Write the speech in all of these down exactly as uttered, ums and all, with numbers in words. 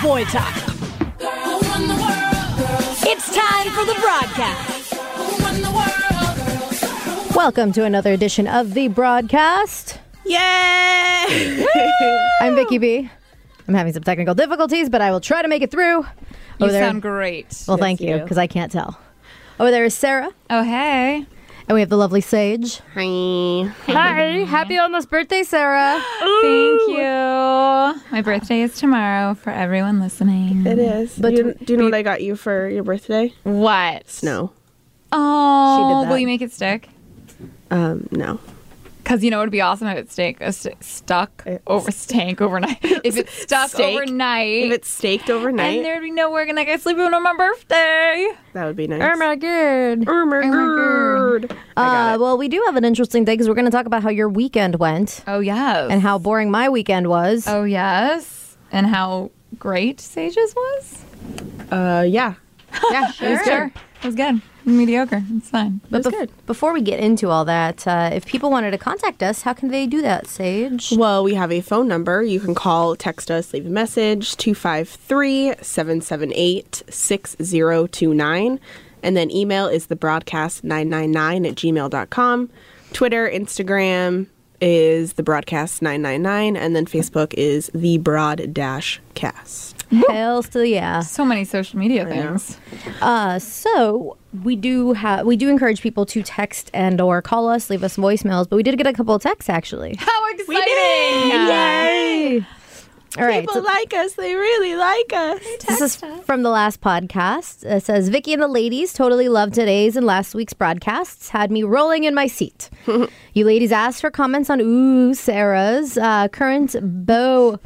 boy time. It's time for the broadcast. Welcome to another edition of the broadcast. Yay! I'm Vicky B. I'm having some technical difficulties, but I will try to make it through. You Over there, sound great. well, Yes, thank you, you. because I can't tell. Over there is Sarah, Oh, hey. and we have the lovely Sage. Hi. Hi, happy almost birthday, Sarah. Thank you. My birthday is tomorrow for everyone listening. It is. But do, you, to- do you know what I got you for your birthday? What? Snow. Oh, She did that. will you make it stick? Um, no. Because you know it would be awesome if it stayed uh, st- stuck It's- over stank overnight. If it's stuck Steak? overnight, If it's staked overnight, and there'd be nowhere and I could sleep on my birthday. that would be nice. Oh my god. Oh my god. I got Uh, it. well, we do have an interesting thing because we're going to talk about how your weekend went Oh yes. and how boring my weekend was. Oh yes. And how great Sage's was. Uh, yeah. yeah, It was good. It was good. Mediocre. It's fine. But That's bef- good. before we get into all that, uh, if people wanted to contact us, how can they do that, Sage? Well, we have a phone number. You can call, text us, leave a message, two five three, seven seven eight, six zero two nine. And then email is the broadcast nine nine nine at gmail dot com. Twitter, Instagram is the broadcast nine nine nine. And then Facebook is the broad dash cast. Hells to the yeah. So many social media know. things. Uh, so we do have we do encourage people to text and or call us, leave us voicemails. But we did get a couple of texts actually. How exciting! Yay! All right. People so- like us. They really like us. This is from the last podcast. It says, Vicky and the ladies totally loved today's and last week's broadcasts. Had me rolling in my seat. You ladies asked for comments on Ooh Sarah's uh, current beau...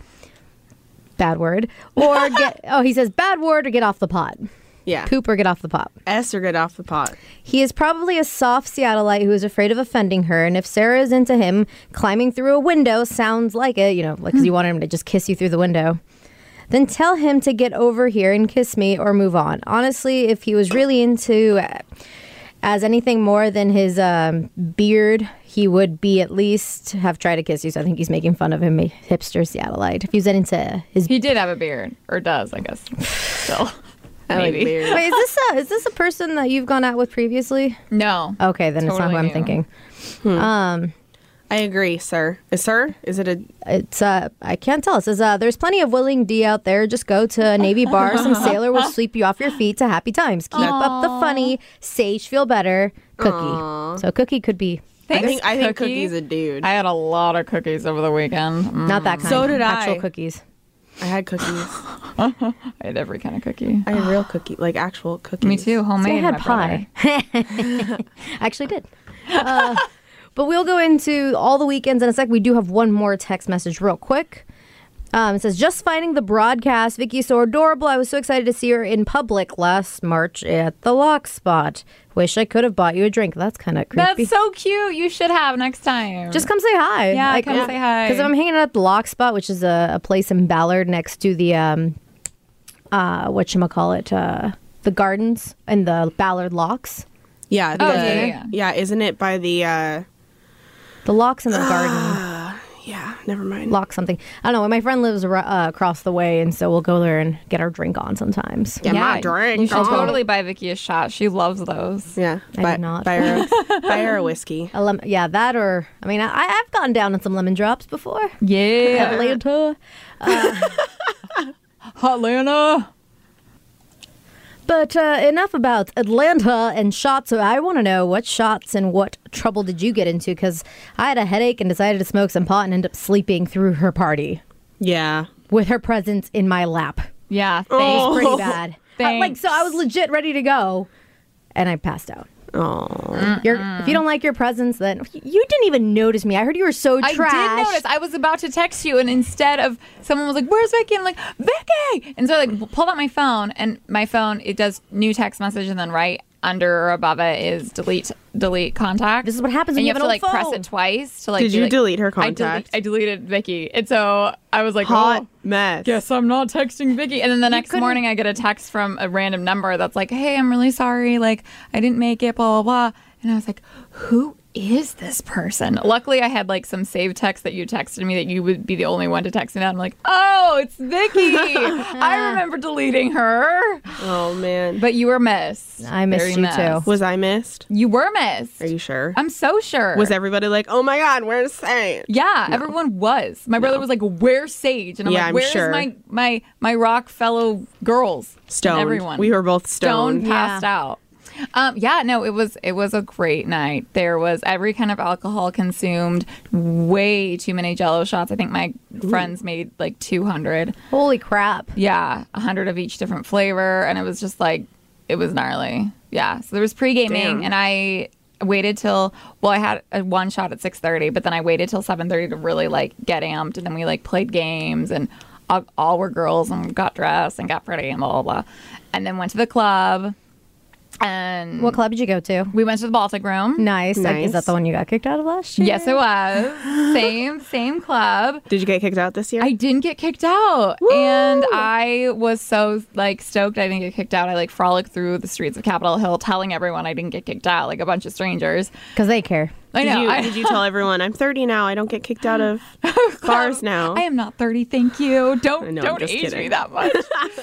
Bad word. Or get... oh, he says bad word or get off the pot. Yeah. Poop or get off the pot. S or get off the pot. He is probably a soft Seattleite who is afraid of offending her. And if Sarah is into him, climbing through a window sounds like it, you know, like 'cause you wanted him to just kiss you through the window. Then tell him to get over here and kiss me or move on. Honestly, if he was really into uh, as anything more than his um, beard, he would be at least have tried to kiss you. So I think he's making fun of him, a hipster Seattleite. If he was into his He did have a beard, or does, I guess. Still, I like maybe. beard. Wait, is this a, is this a person that you've gone out with previously? No. Okay, then it's not who Totally I'm new. thinking. Um, I agree, sir. Is sir? Is it a... It's uh, I can't tell. It says uh, there's plenty of willing D out there. Just go to a Navy bar. Some sailor will sweep you off your feet to happy times. Keep up the funny. Sage feel better. Cookie. So Cookie could be I Thanks, think, I think Cookie. Cookie's a dude. I had a lot of cookies over the weekend. Mm. not that kind. So did Actual I. cookies. I had cookies. I had every kind of cookie. I had real cookie, like actual cookies. Me too, So homemade. I had my brother. pie. I actually did. Uh, but we'll go into all the weekends in a sec. We do have one more text message real quick. Um, it says, just finding the broadcast. Vicky is so adorable. I was so excited to see her in public last March at the Lock Spot. Wish I could have bought you a drink. That's kind of creepy. That's so cute. You should have next time. Just come say hi. Yeah, come say hi. Because I'm hanging out at the Lock Spot, which is a, a place in Ballard next to the, um, uh, whatchamacallit, uh, the gardens and the Ballard Locks. Yeah, the, Oh, yeah, yeah, yeah. yeah. Isn't it by the? uh The Locks in the garden. Yeah, never mind. Lock something. I don't know. My friend lives ar- uh, across the way, and so we'll go there and get our drink on sometimes. Get my drink. You should on. totally buy Vicky a shot. She loves those. Yeah, I buy, did not. buy her, a, buy her a whiskey. A lem- yeah, that or I mean, I, I've gotten down on some lemon drops before. Yeah. Atlanta. Atlanta. But uh, enough about Atlanta and shots. So I want to know what shots and what trouble did you get into? Because I had a headache and decided to smoke some pot and end up sleeping through her party Yeah. with her presence in my lap. Yeah. It was Thanks. pretty bad. I- like, so I was Thanks. legit ready to go, and I passed out. Oh. You're, if you don't like your presence, then you didn't even notice me. I heard you were so I trash. did notice. I was about to text you, and instead of someone was like, "Where's Vicky?" I'm like, "Vicky!" And so I like pulled out my phone, and my phone it does new text message, and then right under or above it is delete delete contact. This is what happens when and you you have have an to like old press phone. it twice to like. Did do, you like- delete her I, contact? delete, I deleted Vicky, and so I was like, Hot "Oh, mess. guess I'm not texting Vicky." And then the next couldn't- morning, I get a text from a random number that's like, "Hey, I'm really sorry. Like, I didn't make it. Blah blah blah." And I was like, "Who is this person? Luckily, I had like some saved text that you texted me that you would be the only one to text me that. I'm like, oh, it's Vicky. I remember deleting her. Oh, man. But you were missed. I missed Very you missed. too. Was I missed? You were missed. Are you sure? I'm so sure. Was everybody like, oh my God, where's Sage? Yeah, everyone was. My brother was like, "Where's Sage?" And I'm Yeah, like, I'm "Where's sure. my my my rock fellow girls?" And Stoned. everyone. We were both stoned. Stoned, passed out. Um, yeah, no, it was it was a great night. There was every kind of alcohol consumed. Way too many Jello shots. I think my friends made like two hundred. Holy crap. Yeah, a hundred of each different flavor, and it was just like it was gnarly. Yeah, so there was pre gaming, Damn. and I waited till well, I had a one shot at six thirty, but then I waited till seven thirty to really like get amped, and then we like played games, and all, all were girls, and got dressed and got pretty, and blah blah blah, and then went to the club. And What club did you go to? we went to the Baltic Room. Nice. Like, is Nice. that the one you got kicked out of last year? Yes, it was. Same, same club. Did you get kicked out this year? I didn't get kicked out. And I was so like stoked I didn't get kicked out. I like frolicked through the streets of Capitol Hill telling everyone I didn't get kicked out, like a bunch of strangers. Because they care. I Did know. you, I, did you tell everyone, I'm thirty now, I don't get kicked out of bars now? I am not thirty, thank you. Don't I know, I'm don't just age me kidding. that much.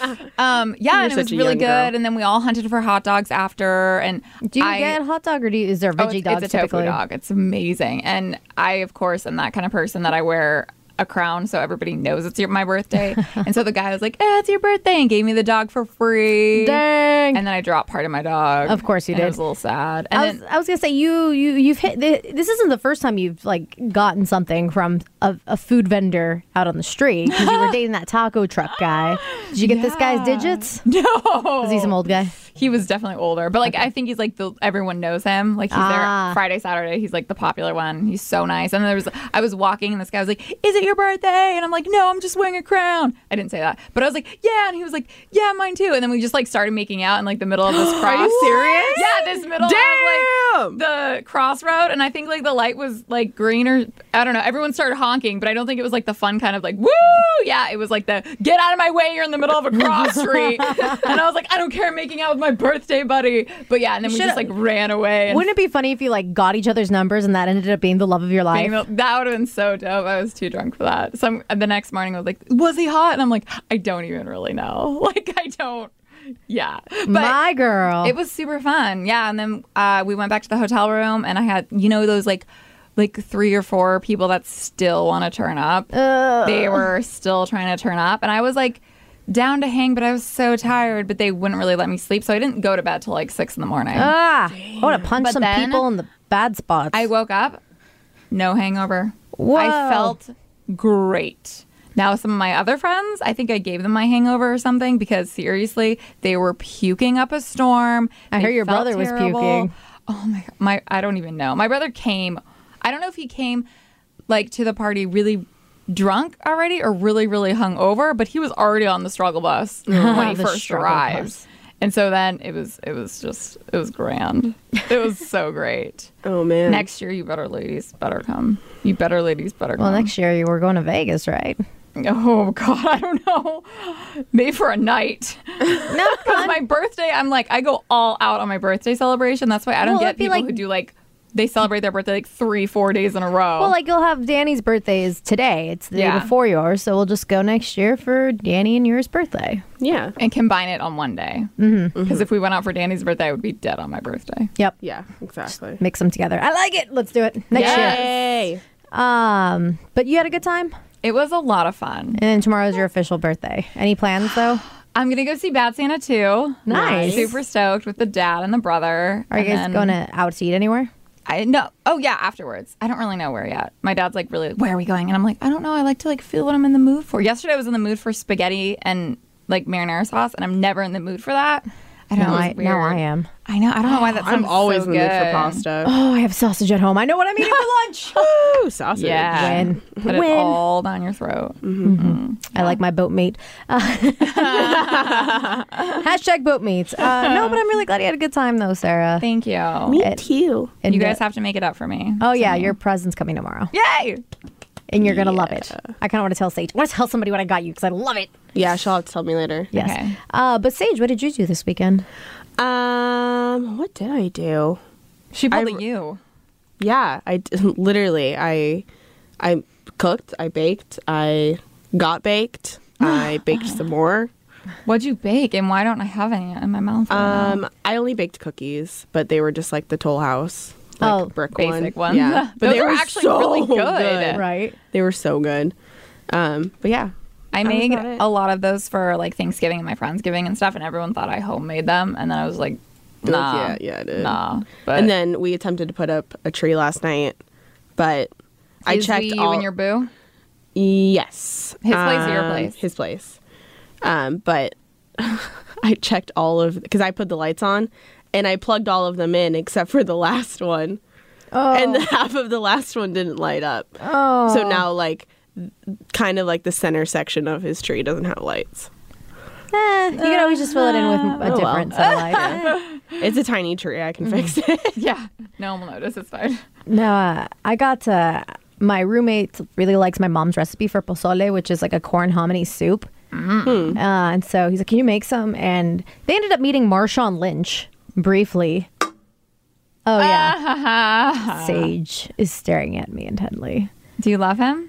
um, yeah, You're and it was such a really young good. girl. And then we all hunted for hot dogs after. And Do you I, get hot dog or do you, is there Oh, veggie it's, dogs it's a tofu typically? dog. It's amazing. And I, of course, am that kind of person that I wear a crown so everybody knows it's your, my birthday. And so the guy was like, eh, it's your birthday, and gave me the dog for free. Dang. And then I dropped part of my dog. Of course you and did. It was a little sad. And I was, then, I was gonna say you you you've hit this isn't the first time you've like gotten something from a, a food vendor out on the street because you were dating that taco truck guy. Did you get this guy's Yeah. digits? no. Was he some old guy? He was definitely older, but like I think he's like the everyone knows him. Like he's Ah. there Friday, Saturday. He's like the popular one. He's so nice. And then there was I was walking and this guy was like, "Is it your birthday?" And I'm like, "No, I'm just wearing a crown." I didn't say that, but I was like, "Yeah," and he was like, "Yeah, mine too." And then we just like started making out in like the middle of this cross. Are you serious? Yeah, this middle Damn! of like the crossroad, and I think like the light was like green or I don't know. Everyone started honking, but I don't think it was like the fun kind of like woo. Yeah, it was like the get out of my way. You're in the middle of a cross street, and I was like, I don't care, I'm making out with my birthday buddy. But yeah, and then we Should've- just like ran away. And Wouldn't it be funny if you like got each other's numbers and that ended up being the love of your life? being the- that would have been so dope. I was too drunk for that. So I'm, the next morning I was like, was he hot? And I'm like, I don't even really know. Like I don't. Yeah, but My girl. it was super fun. Yeah, and then uh, we went back to the hotel room, and I had you know those like like three or four people that still want to turn up. Ugh. They were still trying to turn up, and I was like down to hang, but I was so tired. But they wouldn't really let me sleep, so I didn't go to bed till like six in the morning. Ah, I want to punch But some then people in the bad spots. I woke up, no hangover. Whoa. I felt great. Now, some of my other friends, I think I gave them my hangover or something because seriously, they were puking up a storm. I They heard your felt brother was terrible. puking. Oh my god, my I don't even know. My brother came. I don't know if he came like to the party really drunk already or really really hungover, but he was already on the struggle bus when he The first struggle arrived. bus. And so then it was it was just it was grand. It was so great. Oh, man. Next year, you better ladies better come. You better ladies better come. well, next year you were going to Vegas, right? Oh God, I don't know. Maybe for a night. No, Because my birthday, I'm like I go all out on my birthday celebration. That's why I don't Well, get it'd be people like- who do like they celebrate their birthday like three, four days in a row. Well, like you'll have Danny's birthday is today. It's the Yeah. day before yours, so we'll just go next year for Danny and yours birthday. Yeah. and combine it on one day. Because mm-hmm. if we went out for Danny's birthday, I would be dead on my birthday. Yep. Yeah, exactly. Mix them together. I like it. Let's do it next Yes. year. Yay! Um, but you had a good time, It was a lot of fun. and then tomorrow's your official birthday. Any plans though? I'm gonna go see Bad Santa too. Nice. Super stoked with the dad and the brother. Are you And guys then- going to out to eat anywhere? I no. Oh yeah, afterwards. I don't really know where yet. My dad's like, really, where are we going? And I'm like, I don't know. I like to like feel what I'm in the mood for. Yesterday I was in the mood for spaghetti and like marinara sauce, and I'm never in the mood for that. I don't No, know. I, It's now weird. I am. I know. I don't know why that sounds I'm always so in the mood for good. pasta. Oh, I have sausage at home. I know what I'm eating for lunch. Ooh, sausage. Yeah. Win. Put it Win. all down your throat. I like my boat meat. Uh, hashtag boat meat. Uh, no, but I'm really glad you had a good time though, Sarah. Thank you. Me It- too. And You guys uh, have to make it up for me. Oh yeah, So- your present's coming tomorrow, Yay! and you're gonna love it. I kind of want to tell Sage. I want to tell somebody what I got you because I love it. Yeah, she'll have to tell me later. Yes. Okay. Uh, but Sage, what did you do this weekend? Um, what did I do? She pulled I- a you. Yeah, I d- literally I I cooked, I baked, I got baked, I baked some more. What'd you bake, and why don't I have any in my mouth? Right now? Um, I only baked cookies, but they were just like the Toll House, like Oh, brick basic one. ones. Yeah, but Those they are were actually so really good. Right. They were so good. Um, but yeah, I that was made about it. a lot of those for like Thanksgiving and my Friendsgiving and stuff, and everyone thought I homemade them, and then I was like, nah, yeah, yeah, I did. nah. But And then we attempted to put up a tree last night, but I is checked we, all. you and your boo. Yes, His place or your Um, place? His place. Um, but I checked all of because I put the lights on, and I plugged all of them in except for the last one. Oh. And half of the last one didn't light up. Oh. So now, like, kind of like the center section of his tree doesn't have lights. Eh, you can always just fill it in with a Oh, well. different set of lights. It's a tiny tree. I can fix it. Yeah, no one will notice. It's fine. No, uh, I got uh, my roommate really likes my mom's recipe for pozole, which is like a corn hominy soup. Hmm. Uh, and so he's like, "Can you make some?" And they ended up meeting Marshawn Lynch briefly. Oh yeah, Sage is staring at me intently. Do you love him?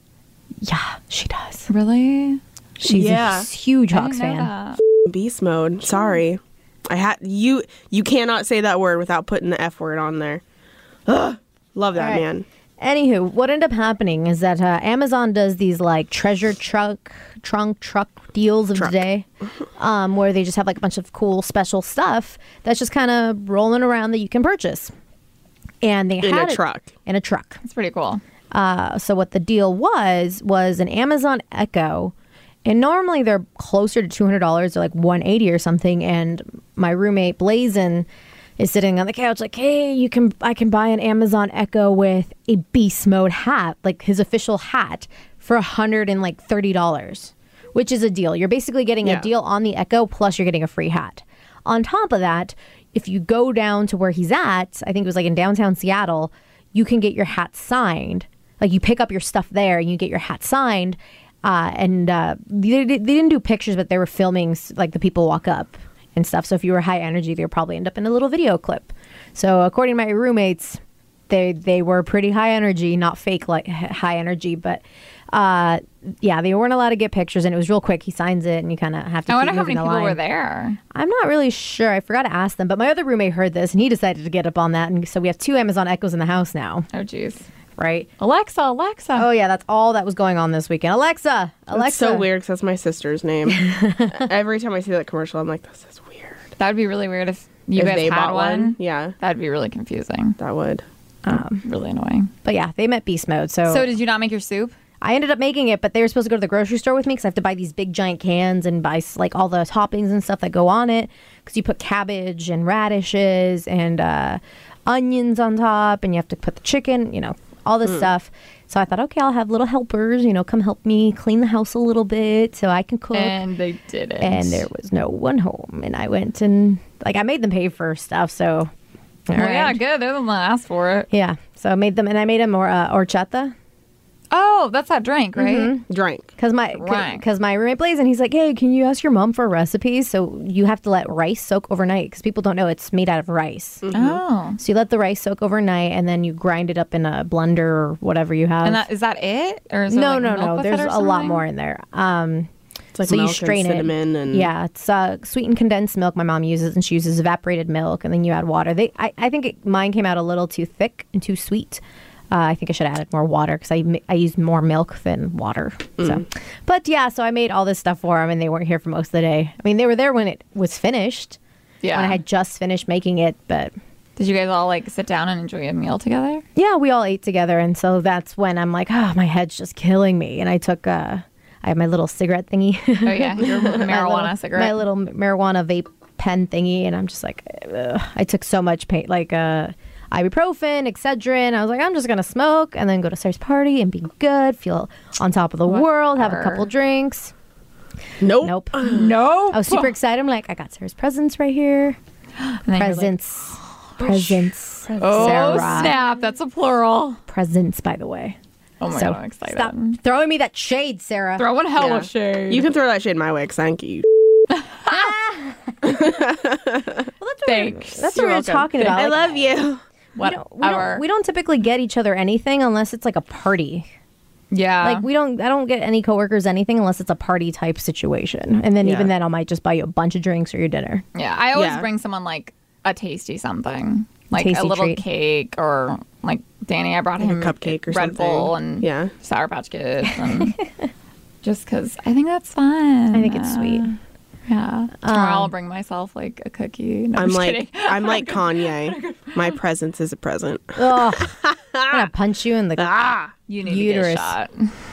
Yeah, she does. Really? She's Yeah. a huge I Hawks didn't know fan. that. Beast mode. Sorry. I had you. You cannot say that word without putting the F word on there. Ugh. Love that All right. man. Anywho, what ended up happening is that uh, Amazon does these like treasure truck, trunk truck deals of Truck. the day, um, where they just have like a bunch of cool special stuff that's just kind of rolling around that you can purchase. And they In had a it- truck. In a truck. It's pretty cool. Uh, so what the deal was was an Amazon Echo, and normally they're closer to two hundred dollars, they're like one hundred eighty dollars or something. And my roommate Blazin is sitting on the couch like, "Hey, you can I can buy an Amazon Echo with a Beast Mode hat, like his official hat, for one hundred thirty dollars, which is a deal. You're basically getting Yeah. a deal on the Echo plus you're getting a free hat. On top of that, if you go down to where he's at, I think it was like in downtown Seattle, you can get your hat signed. Like you pick up your stuff there and you get your hat signed. Uh, and uh, they, they didn't do pictures, but they were filming s- like the people walk up and stuff. So if you were high energy, they'll probably end up in a little video clip. So according to my roommates, they they were pretty high energy, not fake like h- high energy, but uh, yeah, they weren't allowed to get pictures, and it was real quick. He signs it, and you kind of have to. I keep wonder how moving many the people line. were there. I'm not really sure. I forgot to ask them, but my other roommate heard this, and he decided to get up on that, and so we have two Amazon Echoes in the house now, Oh, jeez. right? Alexa, Alexa. Oh yeah, that's all that was going on this weekend. Alexa, Alexa. That's so weird because that's my sister's name. Every time I see that commercial, I'm like, this is weird. That would be really weird if you If guys they had bought one. Yeah, That'd be really confusing. that would. Really annoying. But yeah, they met beast mode. So, So did you not make your soup? I ended up making it, but they were supposed to go to the grocery store with me because I have to buy these big giant cans and buy like all the toppings and stuff that go on it. Because you put cabbage and radishes and uh, onions on top, and you have to put the chicken, you know, all this stuff. So I thought, okay, I'll have little helpers, you know, come help me clean the house a little bit so I can cook. And they didn't. And there was no one home, and I went and like I made them pay for stuff. So, all Well, yeah, right. good. They're the one that asked for it. yeah. So I made them, and I made them more uh, horchata. Oh, that's that drink, right? Drank. Cause my, Right. cause my roommate Blazin, he's like, hey, can you ask your mom for recipes? So you have to let rice soak overnight because people don't know it's made out of rice. Oh. So you let the rice soak overnight, and then you grind it up in a blender or whatever you have. And that is that it? Or is there no, like no, milk no. with it There's or a lot something? more in there. Um, It's like so you milk strain and it. cinnamon and Yeah, it's uh, sweetened condensed milk my mom uses, and she uses evaporated milk, and then you add water. They, I, I think it, mine came out a little too thick and too sweet. Uh, I think I should have added more water because I, mi- I used more milk than water. So, but yeah, so I made all this stuff for them, and they weren't here for most of the day. I mean, they were there when it was finished. Yeah. When I had just finished making it, but Did you guys all like sit down and enjoy a meal together? yeah, we all ate together, and so that's when I'm like, oh, my head's just killing me, and I took uh, I have my little cigarette thingy. Oh yeah, your marijuana my little, cigarette. My little marijuana vape pen thingy, and I'm just like, ugh. I took so much pain, like uh, ibuprofen, Excedrin. I was like, I'm just gonna smoke and then go to Sarah's party and be good, feel on top of the world, have a couple Whatever. drinks. nope. Nope. no. I was super excited. I'm like, I got Sarah's presents right here. And then you're like, Presents, presents, oh Sarah. snap! That's a plural. Presents, by the way. Oh my So god, I'm excited. stop throwing me that shade, Sarah. Throwing hella Yeah. shade. You can throw that shade my way because thank you. Thanks. That's what You're we were welcome. talking about. I Like, love you. We whatever. don't, we, don't, we don't typically get each other anything unless it's like a party. yeah. Like we don't, I don't get any coworkers anything unless it's a party type situation. And then Yeah. even then, I might just buy you a bunch of drinks for your dinner. yeah. I always Yeah. bring someone like a tasty something, like Tasty a little treat. cake, or like Danny. I brought Like a him cupcake or Red something. Bull and Yeah. Sour Patch Kids, and just because I think that's fun. I think it's sweet. Yeah. Tomorrow I'll Um, bring myself like a cookie. No, I'm just like kidding. I'm like Kanye. My presence is a present. Ugh. I'm gonna punch you in the. Ah. You need uterus. to get a shot.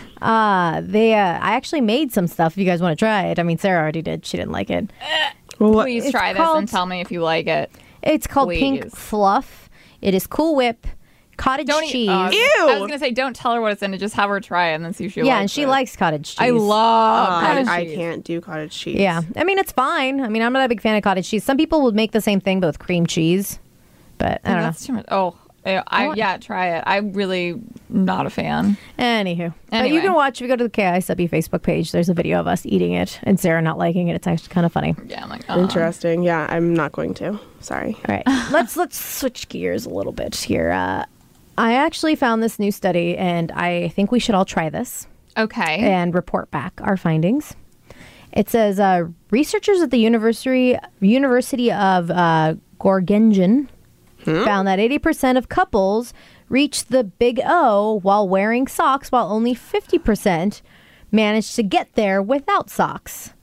Uh, they. Uh, I actually made some stuff. If you guys want to try it, I mean, Sarah already did. She didn't like it. Well, what- Please It's try this called- and tell me if you like it. It's called Pink Please. Fluff. It is Cool Whip, cottage Don't eat- cheese. uh, Ew. I was gonna say don't tell her what it's in. Just have her try it and then see if she yeah, likes and she it. likes cottage cheese. I love Uh, cottage I, I cheese. can't do cottage cheese. Yeah, I mean it's fine. I mean I'm not a big fan of cottage cheese. Some people would make the same thing but with cream cheese, but I don't know. That's too much. Oh, I, I want- yeah, try it. I'm really not a fan. Anywho, but Anyway. you can watch. If you go to the K I S W Facebook page, there's a video of us eating it and Sarah not liking it. It's actually kind of funny. Yeah, I'm like, uh Interesting. Yeah, I'm not going to. Sorry. All right, let's let's switch gears a little bit here. Uh, I actually found this new study, and I think we should all try this Okay. and report back our findings. It says uh, researchers at the University University of uh, Göttingen found that eighty percent of couples reached the big O while wearing socks, while only fifty percent managed to get there without socks.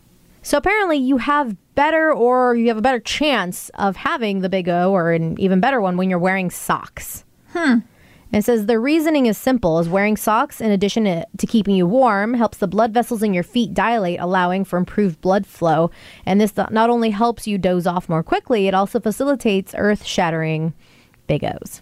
So apparently you have better, or you have a better chance of having the big O, or an even better one when you're wearing socks. Hmm. It says the reasoning is simple, as wearing socks, in addition to, to keeping you warm, helps the blood vessels in your feet dilate, allowing for improved blood flow. And this not only helps you doze off more quickly, it also facilitates earth-shattering big O's.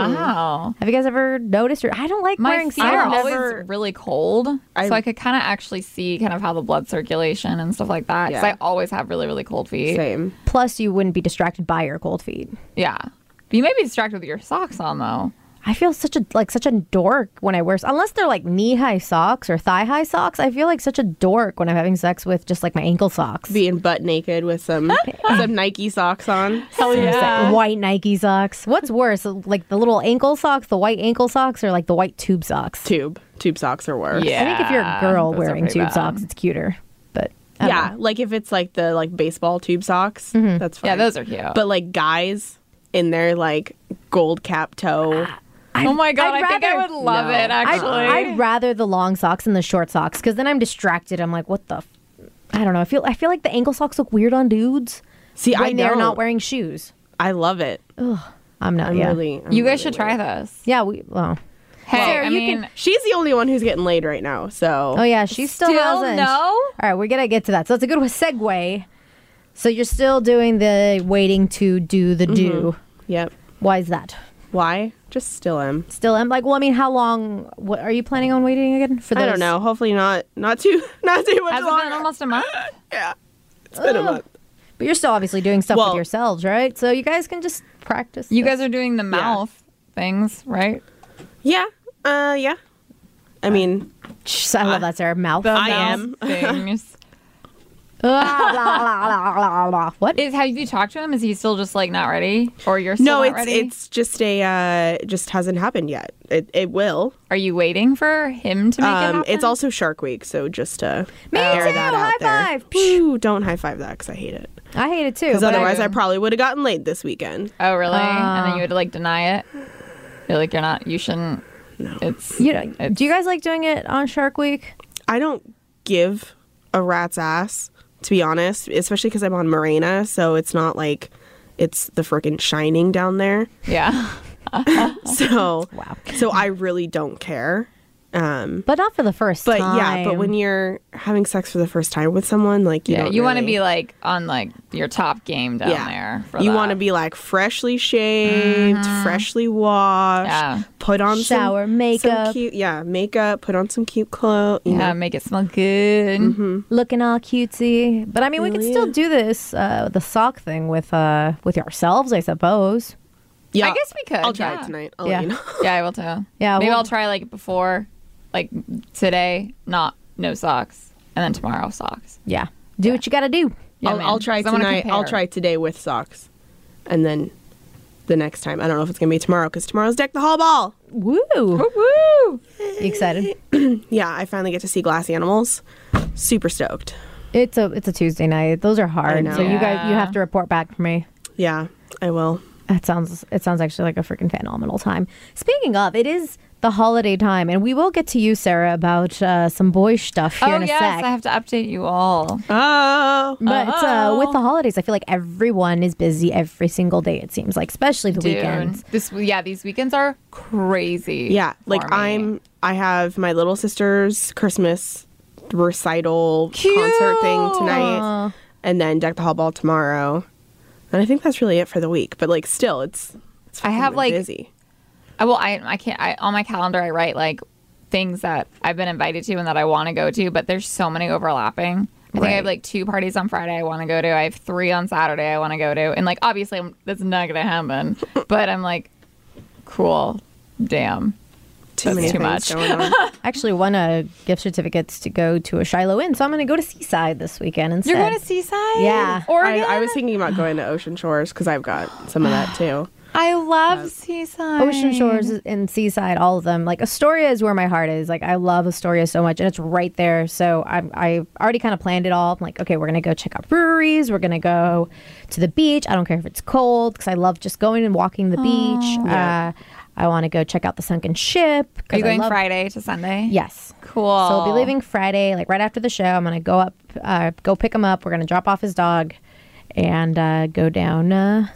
Wow. Have you guys ever noticed? Or I don't like My wearing feet are socks. never- always really cold, I- so I could kind of actually see kind of how the blood circulation and stuff like that. Because Yeah. I always have really, really cold feet. Same. Plus, you wouldn't be distracted by your cold feet. Yeah. But you may be distracted with your socks on though. I feel such a like such a dork when I wear, unless they're like knee high socks or thigh high socks. I feel like such a dork when I'm having sex with just like my ankle socks. Being butt naked with some some Nike socks on. Hell Like white Nike socks. What's worse, like the little ankle socks, the white ankle socks, or like the white tube socks? Tube. Tube socks are worse. Yeah. I think if you're a girl those are wearing pretty tube bad. socks, it's cuter. But I don't Yeah, know. like if it's like the like baseball tube socks, that's fine. Yeah, those are cute. But like guys in their like gold cap toe. oh my god, I'd I think I rather- would love No. it I'd, actually. I'd rather the long socks than the short socks, because then I'm distracted. I'm like, what the? F-? I don't know. I feel I feel like the ankle socks look weird on dudes See, I when they're don't. not wearing shoes. I love it. I'm not. I'm yeah. really. I'm you guys really should try weird. this. Yeah. We. Well. Hey, Sarah, I you mean, can- She's the only one who's getting laid right now. So. Oh yeah, she still, Still hasn't. no? All right, we're gonna get to that. So it's a good segue. So you're still doing the waiting to do the do. Yep. Why is that? Why? Just still am. Still am like. Well, I mean, how long? What are you planning on waiting again? For I those? don't know. Hopefully not. Not too. Not too much has it been longer. almost a month? Yeah. It's been a month. But you're still obviously doing stuff Well- with yourselves, right? So you guys can just practice. You this. guys are doing the mouth things, right? Yeah. Uh. Yeah. I mean, Shh, I love that, Sarah. Mouth. I Mouth am. things. Blah, blah, blah, blah, blah. What? Is have you talked to him? Is he still just like not ready, or you're still no. not It's ready? it's just a. Uh. Just hasn't happened yet. It it will. Are you waiting for him to make it Um. happen? It's also Shark Week, so just to Me air too. that out High there. five. Ooh, don't high five that because I hate it. I hate it too. Because but I- otherwise, I probably would have gotten laid this weekend. Oh, really? and Uh. then you would like deny it. You're like you're not. You shouldn't. No. It's you know, it's- do you guys like doing it on Shark Week? I don't give a rat's ass, to be honest, especially because I'm on Morena, so it's not like it's the frickin' Shining down there. yeah. So, Wow. so I really don't care. Um, But not for the first but time. yeah, but when you're having sex for the first time with someone, like you Yeah. don't You want to really- be like on like your top game down there. For you that. want to be like freshly shaved, freshly washed, Yeah. put on Shower, some, makeup. some cute, yeah, makeup, put on some cute clothes. You Yeah. know? Make it smell good. Mm-hmm. looking all cutesy. But I mean, we Hell can still yeah. do this uh, the sock thing with uh with ourselves, I suppose. yeah. I guess we could. I'll try yeah. it tonight. I'll Yeah. let you know. Yeah, I will too. Yeah, Maybe we'll- I'll try like before, like today, not no socks, and then tomorrow socks. Yeah, do what you got to do. Yeah, I'll, man, I'll try 'cause I wanna tonight. I'll compare. try today with socks, and then the next time. I don't know if it's going to be tomorrow because tomorrow's Deck the Hall Ball. Woo! Woo woo! You excited? Yeah, I finally get to see glass animals. Super stoked. It's a it's a Tuesday night. Those are hard. know. So you guys you Yeah. have to report back for me. Yeah, I will. That sounds it sounds actually like a freaking phenomenal time. Speaking of, it is the holiday time, and we will get to you, Sarah, about uh, some boy stuff here Oh in a yes, sec. I have to update you all. Oh. But uh, Oh. with the holidays, I feel like everyone is busy every single day. It seems like, especially the Dude, weekends. this yeah, these weekends are crazy. Yeah, like for me. I'm I have my little sister's Christmas recital Cute. concert thing tonight Aw. and then Deck the Hall Ball tomorrow. And I think that's really it for the week, but like still it's it's I have, fucking like- busy. I well, I I can't. I, on my calendar, I write like things that I've been invited to and that I want to go to, but there's so many overlapping. I think I have Right. like two parties on Friday I want to go to. I have three on Saturday I want to go to, and like obviously I'm, that's not gonna happen. But I'm like, cool, damn. Too That's many too things much. going on. Actually won a gift certificates to go to a Shiloh Inn, so I'm going to go to Seaside this weekend instead. You're going to Seaside? Yeah. I, Oregon? I was thinking about going to Ocean Shores because I've got some of that too. I love Seaside. Ocean Shores and Seaside, all of them. Like Astoria is where my heart is. Like I love Astoria so much, and it's right there. So I I already kind of planned it all. I'm like, okay, we're gonna go check out breweries. We're gonna go to the beach. I don't care if it's cold because I love just going and walking the beach. Yeah. Uh, I want to go check out the sunken ship. 'cause Are you I going love- Friday to Sunday? Yes. Cool. So we'll be leaving Friday, like right after the show. I'm gonna go up, uh, go pick him up. We're gonna drop off his dog, and uh, go down uh,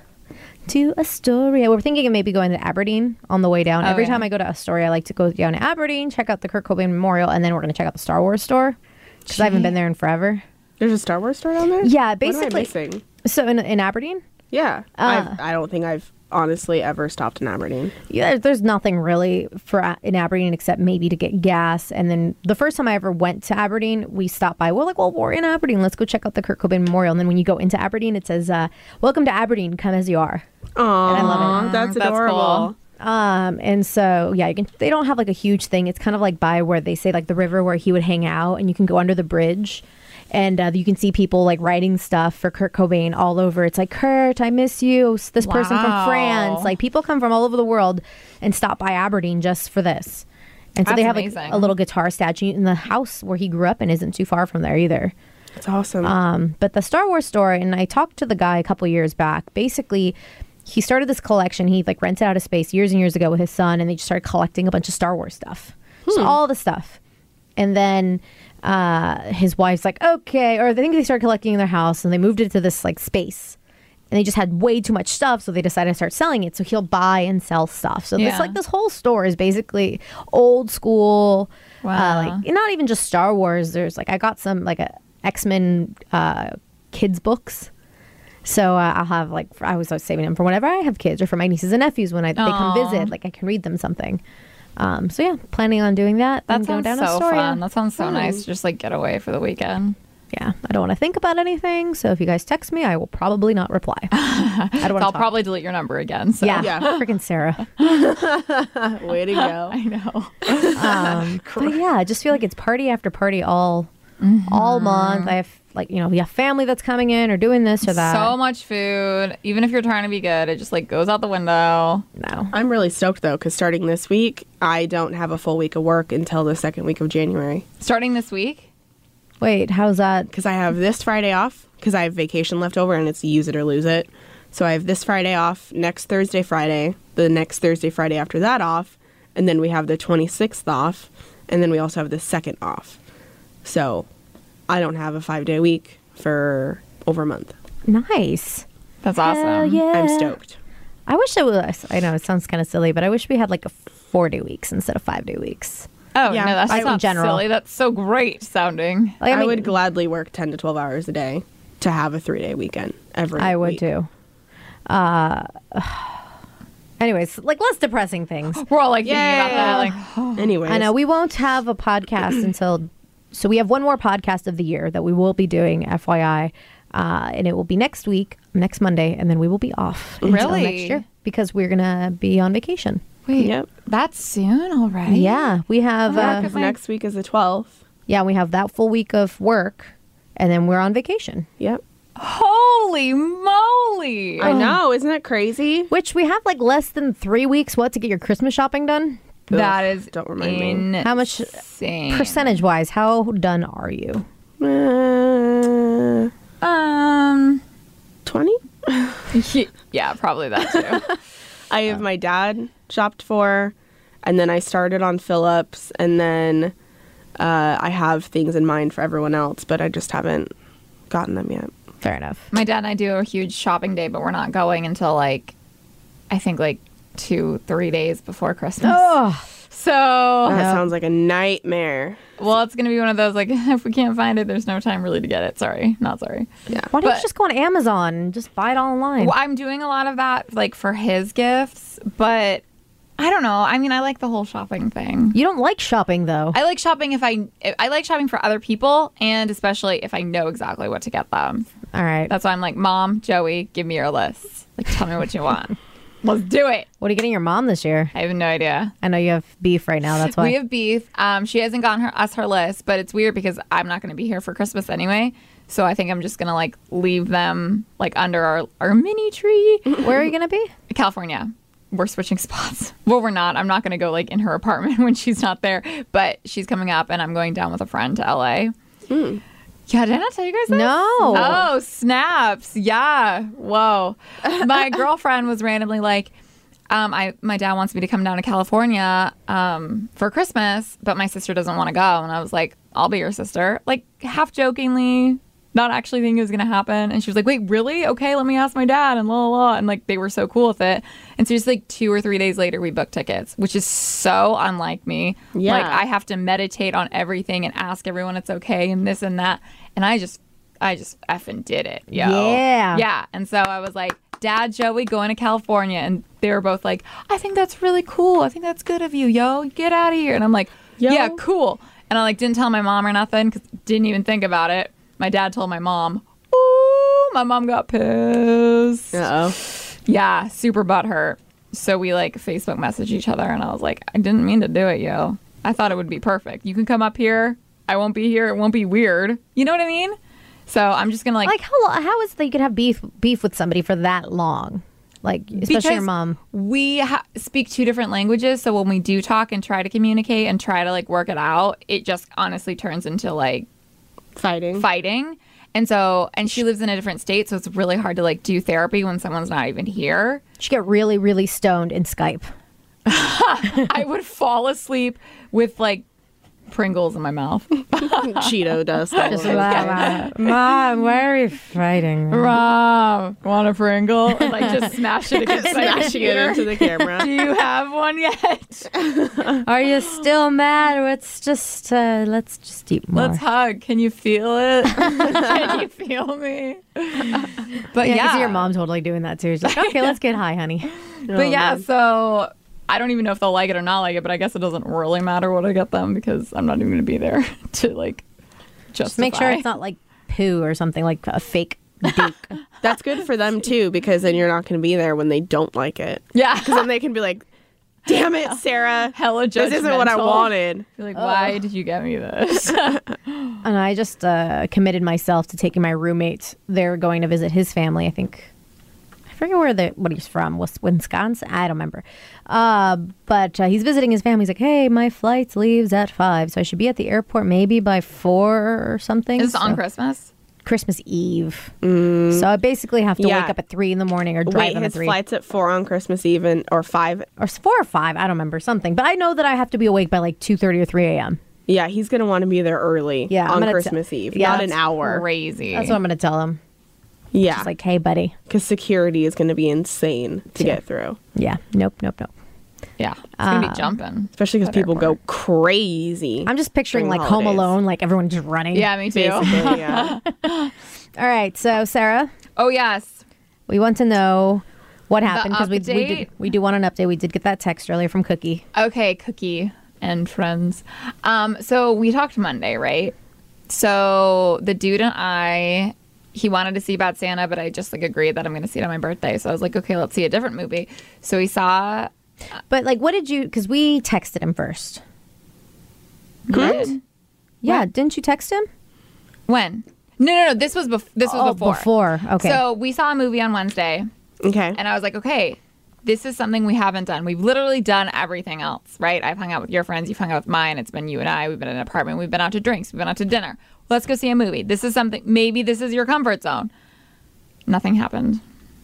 to Astoria. We're thinking of maybe going to Aberdeen on the way down. Oh, Every yeah. time I go to Astoria, I like to go down to Aberdeen, check out the Kurt Cobain Memorial, and then we're gonna check out the Star Wars store because I haven't been there in forever. There's a Star Wars store down there? Yeah, What am I basically. missing? So in in Aberdeen, Yeah. Uh. I've, I don't think I've honestly ever stopped in Aberdeen. yeah, there's nothing really for A- in Aberdeen except maybe to get gas. And then the first time I ever went to Aberdeen, we stopped by. We're like, well, we're in Aberdeen. Let's go check out the Kurt Cobain Memorial. And then when you go into Aberdeen, it says, uh, "Welcome to Aberdeen. Come as you are." Aww, I love it. That's That's adorable. cool. Um, and so yeah, you can. They don't have like a huge thing. It's kind of like by where they say like the river where he would hang out, and you can go under the bridge. And uh, you can see people like writing stuff for Kurt Cobain all over. It's like, Kurt, I miss you. This person from Wow. France. Like people come from all over the world and stop by Aberdeen just for this. And so That's they have like amazing. a little guitar statue in the house where he grew up and isn't too far from there either. It's awesome. Um, but the Star Wars store, and I talked to the guy a couple years back. Basically, he started this collection. He like rented out a space years and years ago with his son, and they just started collecting a bunch of Star Wars stuff, just all the stuff. And then uh, his wife's like, okay, or I think they started collecting in their house, and they moved it to this like space. And they just had way too much stuff, so they decided to start selling it. So he'll buy and sell stuff. So Yeah. this like this whole store is basically old school. Wow. Uh, like not even just Star Wars. There's like I got some like a X-Men uh, kids books. So uh, I'll have like I was always saving them for whenever I have kids or for my nieces and nephews when I, they come Aw. visit. Like I can read them something. Um, so yeah, planning on doing that. That and going sounds down so Astoria. fun. That sounds so nice to just like get away for the weekend. Yeah, I don't want to think about anything. So if you guys text me, I will probably not reply. I don't So want I'll to. probably delete your number again. So. Yeah, Yeah. freaking Sarah. Way to go. I know. Um, but yeah, I just feel like it's party after party all all month. I have like you know we have family that's coming in or doing this or that. So much food. Even if you're trying to be good, it just like goes out the window. no. I'm really stoked though, because starting this week, I don't have a full week of work until the second week of January. Starting this week. Wait, how's that? Because I have this Friday off, because I have vacation left over and it's use it or lose it. So I have this Friday off, next Thursday, Friday, the next Thursday, Friday after that off, and then we have the twenty-sixth off, and then we also have the second off. So I don't have a five-day week for over a month. Nice. That's awesome. Hell yeah. I'm stoked. I wish it was. I know it sounds kind of silly, but I wish we had like a four day weeks instead of five day weeks. Oh Yeah, no, that's I- not in general. silly. That's so great sounding. Like, I, mean, would gladly work ten to twelve hours a day to have a three-day weekend every I would week. too. Uh, anyways, like less depressing things. We're all like thinking Yeah. about that. Like, Anyways. I know we won't have a podcast until. So we have one more podcast of the year that we will be doing, F Y I, uh, and it will be next week, next Monday, and then we will be off until Really? next year because we're gonna be on vacation. wait, Yep. that's soon already. Yeah, we have. Yeah, Uh, because next week is the twelfth. yeah, we have that full week of work, and then we're on vacation. Yep. Holy moly! I know, isn't it crazy? Which we have like less than three weeks, what, to get your Christmas shopping done? That Ugh, is don't remind me. insane. How much percentage wise, how done are you? Uh, Um, twenty? yeah, probably that too. I have my dad shopped for, and then I started on Phillips, and then uh, I have things in mind for everyone else, but I just haven't gotten them yet. Fair enough. My dad and I do a huge shopping day, but we're not going until like, I think like two, three days before Christmas. Oh, So, That No. sounds like a nightmare. well, it's going to be one of those like, if we can't find it, there's no time really to get it. Sorry, not sorry. Yeah. why don't But- you just go on Amazon and just buy it all online? Well, I'm doing a lot of that like for his gifts, but I don't know. I mean, I like the whole shopping thing. You don't like shopping though. I like shopping if I I like shopping for other people, and especially if I know exactly what to get them. All right. That's why I'm like, Mom, Joey, give me your list. Like, tell me what you want. Let's do it. What are you getting your mom this year? I have no idea. I know you have beef right now. That's why. We have beef. Um, she hasn't gotten her us her list, but it's weird because I'm not going to be here for Christmas anyway. So I think I'm just gonna like leave them like under our our mini tree. Where are you going to be? California. We're switching spots. Well, we're not. I'm not going to go like in her apartment when she's not there, but she's coming up and I'm going down with a friend to L A. Yeah, did I not tell you guys this? No. Oh, snaps. Yeah. Whoa. My girlfriend was randomly like, um, I my dad wants me to come down to California um, for Christmas, but my sister doesn't want to go. And I was like, I'll be your sister. Like, half jokingly, not actually thinking it was going to happen. And she was like, wait, really? Okay, let me ask my dad. And la la la. And like, they were so cool with it. And so just like two or three days later, we booked tickets, which is so unlike me. Yeah. Like, I have to meditate on everything and ask everyone it's okay and this and that. And I just, I just effing did it. Yo. Yeah. Yeah. And so I was like, Dad, Joey, going to California. And they were both like, I think that's really cool. I think that's good of you, yo. Get out of here. And I'm like, Yo. yeah, cool. And I like didn't tell my mom or nothing because didn't even think about it. My dad told my mom. Ooh, my mom got pissed. Uh-oh. Yeah, super butthurt. So we like Facebook messaged each other, and I was like, I didn't mean to do it, yo. I thought it would be perfect. You can come up here. I won't be here. It won't be weird. You know what I mean? So I'm just gonna like, Like how lo- how is that you could have beef beef with somebody for that long? Like especially your because mom. We ha- speak two different languages, so when we do talk and try to communicate and try to like work it out, it just honestly turns into like Fighting. fighting. And so, and she lives in a different state, so it's really hard to like do therapy when someone's not even here. She get really really stoned in Skype. I would fall asleep with like Pringles in my mouth. Cheeto dust. all Just over. like, Mom, why are we fighting? Mom, want a Pringle? And like just smash it against my Smashing it computer. into the camera. Do you have one yet? Are you still mad? Let's just uh, let's just eat more. Let's hug. Can you feel it? Can you feel me? But yeah, I yeah, can see your mom totally doing that too. She's like, okay, let's get high, honey. But yeah, so I don't even know if they'll like it or not like it, but I guess it doesn't really matter what I get them because I'm not even going to be there to like justify. Just make sure it's not like poo or something like a fake duke. That's good for them too, because then you're not going to be there when they don't like it. Yeah. Because then they can be like, damn it, Sarah. Hella judgmental. This isn't what I wanted. You're like, why did you get me this? And I just uh, committed myself to taking my roommate. They're going to visit his family. I think I forget where the what he's from. Was Wisconsin? I don't remember. Uh, but uh, he's visiting his family. He's like, "Hey, my flight leaves at five, so I should be at the airport maybe by four or something." Is it on So- Christmas? Christmas Eve. So I basically have to Yeah. wake up at three in the morning or drive Wait, in at his three. flight's at four on Christmas Eve and, or five. Or s- four or five. I don't remember something. But I know that I have to be awake by like two thirty or three a.m. Yeah, he's going to want to be there early Yeah, I'm on gonna t- Christmas Eve, yeah, not an that's hour. Crazy. That's what I'm going to tell him. Yeah, It's like, hey, buddy. because security is going to be insane to Yeah. get through, Yeah. Nope, nope, nope. Yeah. It's going to Um, be jumping. especially because At people go airport. crazy. I'm just picturing During like the Home holidays. Alone, like everyone just running. Yeah, me too. Basically, yeah. All right. So, Sarah, Oh, yes. we want to know what happened because we, we, update? did, we do want an update. We did get that text earlier from Cookie. Okay, Cookie and friends. Um, so we talked Monday, right? So the dude and I, he wanted to see Bad Santa, but I just like agreed that I'm going to see it on my birthday. So I was like, okay, let's see a different movie. So we saw. But, like, what did you, because we texted him first. Correct? Yeah. Didn't you text him? When? No, no, no. This was bef- this was Oh, before. before. Okay. So we saw a movie on Wednesday, Okay. and I was like, okay, this is something we haven't done. We've literally done everything else, right? I've hung out with your friends. You've hung out with mine. It's been you and I. We've been in an apartment. We've been out to drinks. We've been out to dinner. Let's go see a movie. This is something. Maybe this is your comfort zone. Nothing happened.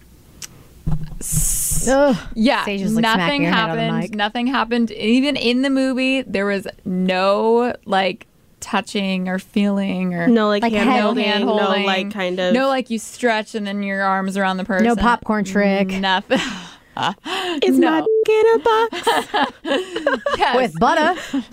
Ugh. Yeah, Sage is, like, smacking nothing her head on the happened. mic. Nothing happened. Even in the movie, there was no like touching or feeling or No, like, Like hand head- holding, hand no, holding. like, kind of. no like you stretch and then your arms around the person. No popcorn trick. Nothing. Is no. my dick in a box? Yes. With butter.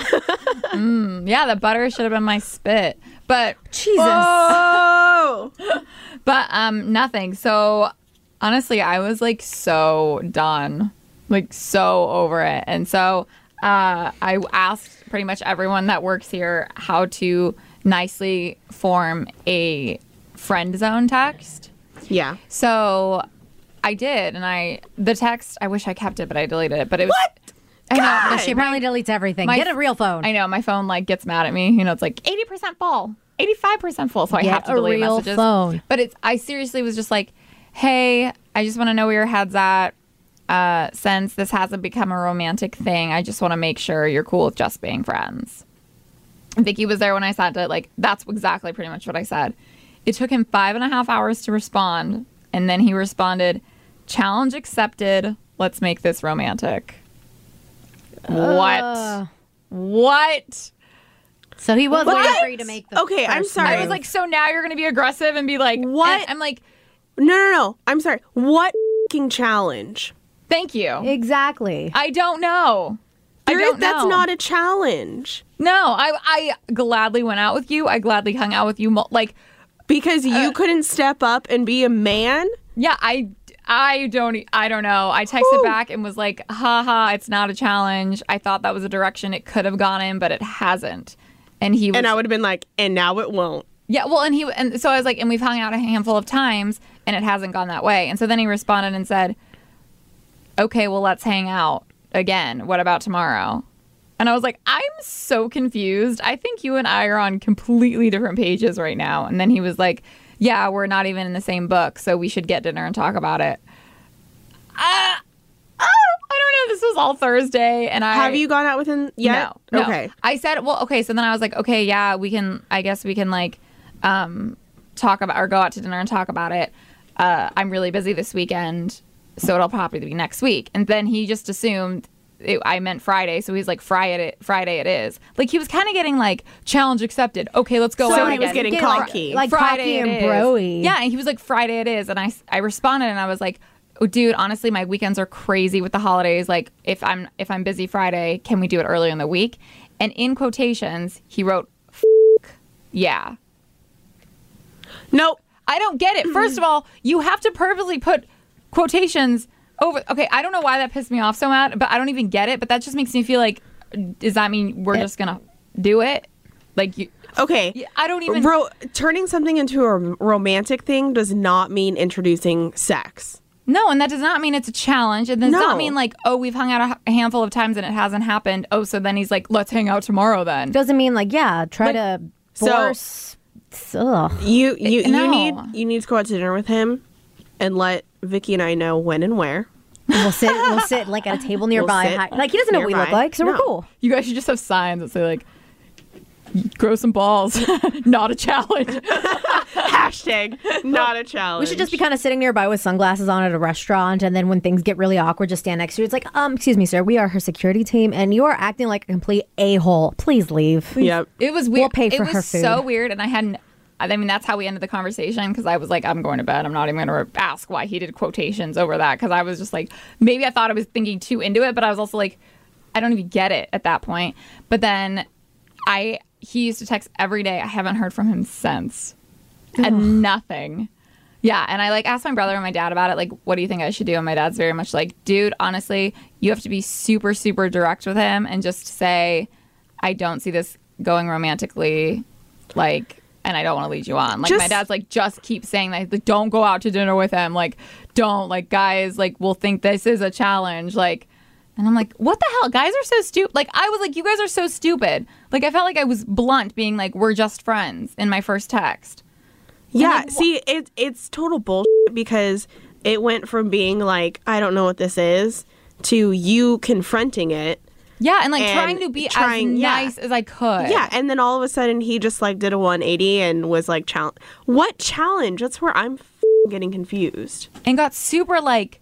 Yeah, the butter should have been my spit, but Jesus. Oh! but um nothing. So honestly, I was like so done, like so over it, and so uh, I asked pretty much everyone that works here how to nicely form a friend zone text. Yeah. So I did, and I the text. I wish I kept it, but I deleted it. But it was. What? I know. God! She apparently deletes everything. My- Get a real phone. I know my phone like gets mad at me. You know, it's like eighty percent full, eighty-five percent full, so I Get have to a delete real messages. phone. But it's I seriously was just like, hey, I just want to know where your head's at. Uh, since this hasn't become a romantic thing, I just want to make sure you're cool with just being friends. Vicky was there when I sent it. Like that's exactly pretty much what I said. It took him five and a half hours to respond, and then he responded, "Challenge accepted. Let's make this romantic." What? Uh, What? so he was What? waiting for you to make the Okay, I'm first sorry. I was like, so now you're going to be aggressive and be like, What? and I'm like, No, no, no. I'm sorry. What fucking challenge? thank you. Exactly. I don't know. I There don't is- that's know. not a challenge. No, I I gladly went out with you. I gladly hung out with you. mo- Like, Because you Uh, couldn't step up and be a man? yeah, I I don't e- I don't know. I texted Whew. back and was like, haha, it's not a challenge. I thought that was a direction it could have gone in, but it hasn't. And he was And I would have been like, and now it won't. Yeah, well, and he and so I was like, and we've hung out a handful of times, and it hasn't gone that way. And so then he responded and said, "Okay, well, let's hang out again. What about tomorrow?" And I was like, I'm so confused. I think you and I are on completely different pages right now. And then he was like, "Yeah, we're not even in the same book, so we should get dinner and talk about it." Uh, I don't know. This was all Thursday, and I Have you gone out with him yet? no, no. Okay. I said, well, okay. So then I was like, okay, yeah, we can. I guess we can like um, talk about or go out to dinner and talk about it. Uh, I'm really busy this weekend, so it'll probably be next week. And then he just assumed it, I meant Friday, so he's like, Friday, it, Friday it is. Like he was kind of getting like challenge accepted. Okay, let's go So out he was again. getting Get, like- cocky. like cocky and it is. broy. Yeah, and he was like, Friday it is. And I, I responded and I was like, oh, dude, honestly, my weekends are crazy with the holidays. Like if I'm if I'm busy Friday, can we do it earlier in the week? And in quotations, he wrote, F- yeah. Nope. I don't get it. First of all, you have to purposely put quotations over. Okay, I don't know why that pissed me off so bad, but I don't even get it. But that just makes me feel like, does that mean we're just gonna do it? Like you, Okay. I don't even. Ro- turning something into a romantic thing does not mean introducing sex. No, and that does not mean it's a challenge. It does No. not mean like, oh, we've hung out a, a handful of times and it hasn't happened. Oh, so then he's like, let's hang out tomorrow then. Doesn't mean like, yeah, try But- to So- force. Ugh. You you, no. you need you need to go out to dinner with him and let Vicky and I know when and where. And we'll sit. We'll sit like at a table nearby. sit Hi- like he doesn't know what we look nearby. like, so we're No. cool. You guys should just have signs that say like, grow some balls, not a challenge. Hashtag not a challenge. We should just be kind of sitting nearby with sunglasses on at a restaurant, and then when things get really awkward, just stand next to you. It's like, um, excuse me, sir, we are her security team, and you are acting like a complete a hole. Please leave. Yep. It was weird. We'll pay for it was her food. so weird, and I hadn't. I mean, that's how we ended the conversation because I was like, I'm going to bed. I'm not even going to ask why he did quotations over that because I was just like, maybe I thought I was thinking too into it, but I was also like, I don't even get it at that point. But then I he used to text every day. I haven't heard from him since, and nothing. Yeah, and I like asked my brother and my dad about it. Like, what do you think I should do? And my dad's very much like, dude, honestly, you have to be super, super direct with him and just say, I don't see this going romantically, like, and I don't want to lead you on. Like, my Just- dad's like, just keep saying that. Like, don't go out to dinner with him. Like, don't. Like, guys, like, will think this is a challenge. Like, and I'm like, what the hell? Guys are so stupid. Like, I was like, you guys are so stupid. Like, I felt like I was blunt being like, we're just friends in my first text. Yeah, then wh- see, it, it's total bullshit because it went from being like, I don't know what this is, to you confronting it. Yeah, and like And trying to be trying- as yeah. nice as I could. Yeah, and then all of a sudden he just like did a one eighty and was like, challenge. What challenge? That's where I'm f- getting confused. And got super like,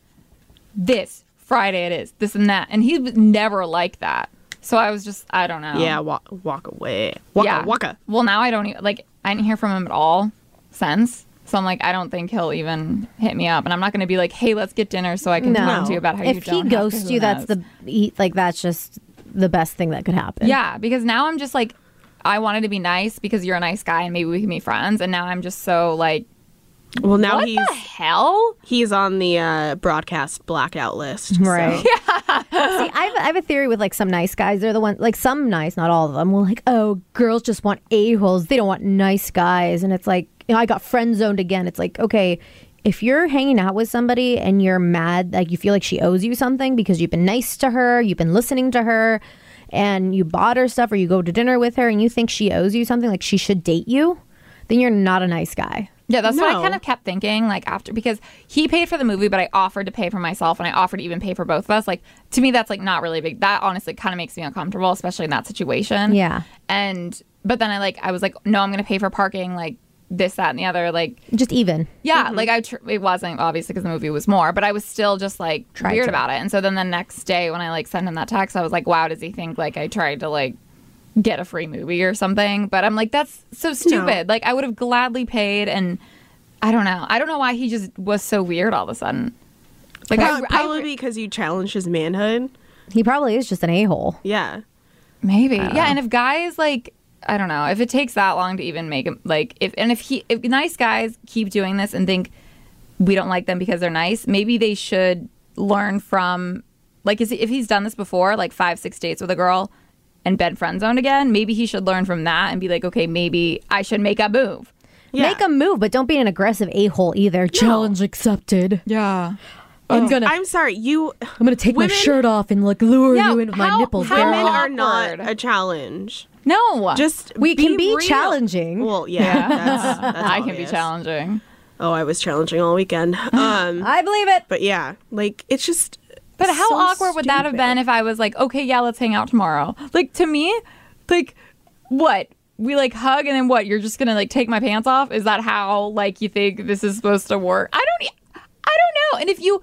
this Friday it is, this and that. And he was never like that. So I was just, I don't know. Yeah, walk, walk away. Waka, yeah. waka. Well, now I don't even, like, I didn't hear from him at all since. So I'm like, I don't think he'll even hit me up. And I'm not going to be like, hey, let's get dinner so I can No. talk to you about how you If don't he have ghosts to, you, who that's knows? the he, like that's just the best thing that could happen. Yeah, because now I'm just like, I wanted to be nice because you're a nice guy and maybe we can be friends. And now I'm just so like, Well, now what he's the hell? he's on the uh, broadcast blackout list. Right. So. See, I have, I have a theory with like some nice guys. They're the ones, like some nice, not all of them. Well, like, oh, girls just want a-holes. They don't want nice guys. And it's like, you know, I got friend zoned again. It's like, okay, if you're hanging out with somebody and you're mad, like you feel like she owes you something because you've been nice to her, you've been listening to her, and you bought her stuff or you go to dinner with her and you think she owes you something, like she should date you, then you're not a nice guy. Yeah, that's what I No. kind of kept thinking, like, after, because he paid for the movie, but I offered to pay for myself, and I offered to even pay for both of us. Like, to me, that's, like, not really big. That, honestly, kind of makes me uncomfortable, especially in that situation. Yeah. And, but then I, like, I was like, no, I'm going to pay for parking, like, this, that, and the other. Like, Just even. yeah, like, I, tr- it wasn't, obviously, because the movie was more, but I was still just, like, Tried weird to. about it. And so then the next day, when I, like, sent him that text, I was like, wow, does he think, like, I tried to, like, get a free movie or something? But I'm like, that's so stupid. Like, I would have gladly paid, and I don't know. I don't know why he just was so weird all of a sudden. Like, I, Probably, I- probably because you challenged his manhood. He probably is just an a-hole. Yeah. maybe, yeah. And if guys like, I don't know, if it takes that long to even make him like, if and if he, if nice guys keep doing this and think we don't like them because they're nice, maybe they should learn from, like, is he, if he's done this before, like five, six dates with a girl and been friend zoned again, maybe he should learn from that and be like, okay, maybe I should make a move. Yeah. Make a move, but don't be an aggressive a-hole either. Challenge accepted. Yeah. I'm gonna I'm sorry, you I'm gonna take Women- my shirt off and like lure Yeah, you into my how- nipples. how girl. women are awkward. not a challenge. No. Just We can be real. challenging. Well, yeah, that's, that's I can be obvious. challenging. Oh, I was challenging all weekend. Um, I believe it. but yeah, like it's just. But how so awkward would that have stupid. been if I was like, okay, yeah, let's hang out tomorrow? Like, to me, like, what? We like hug and then what? You're just gonna like take my pants off? Is that how like you think this is supposed to work? I don't, e- I don't know. And if you,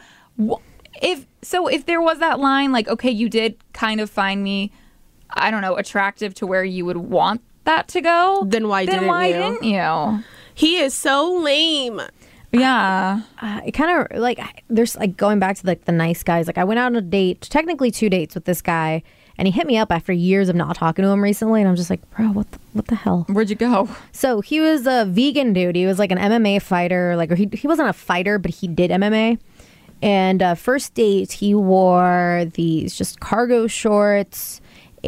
if so, if there was that line like, okay, you did kind of find me, I don't know, attractive to where you would want that to go, Then why then didn't why you? didn't you? He is so lame. Yeah. Uh, it kind of like there's like going back to like the nice guys. Like I went out on a date, technically two dates with this guy, and he hit me up after years of not talking to him recently, and I'm just like, bro, what the, what the hell? Where'd you go? So he was a vegan dude. He was like an M M A fighter. Like or he he wasn't a fighter, but he did M M A. And uh, first date, he wore these just cargo shorts,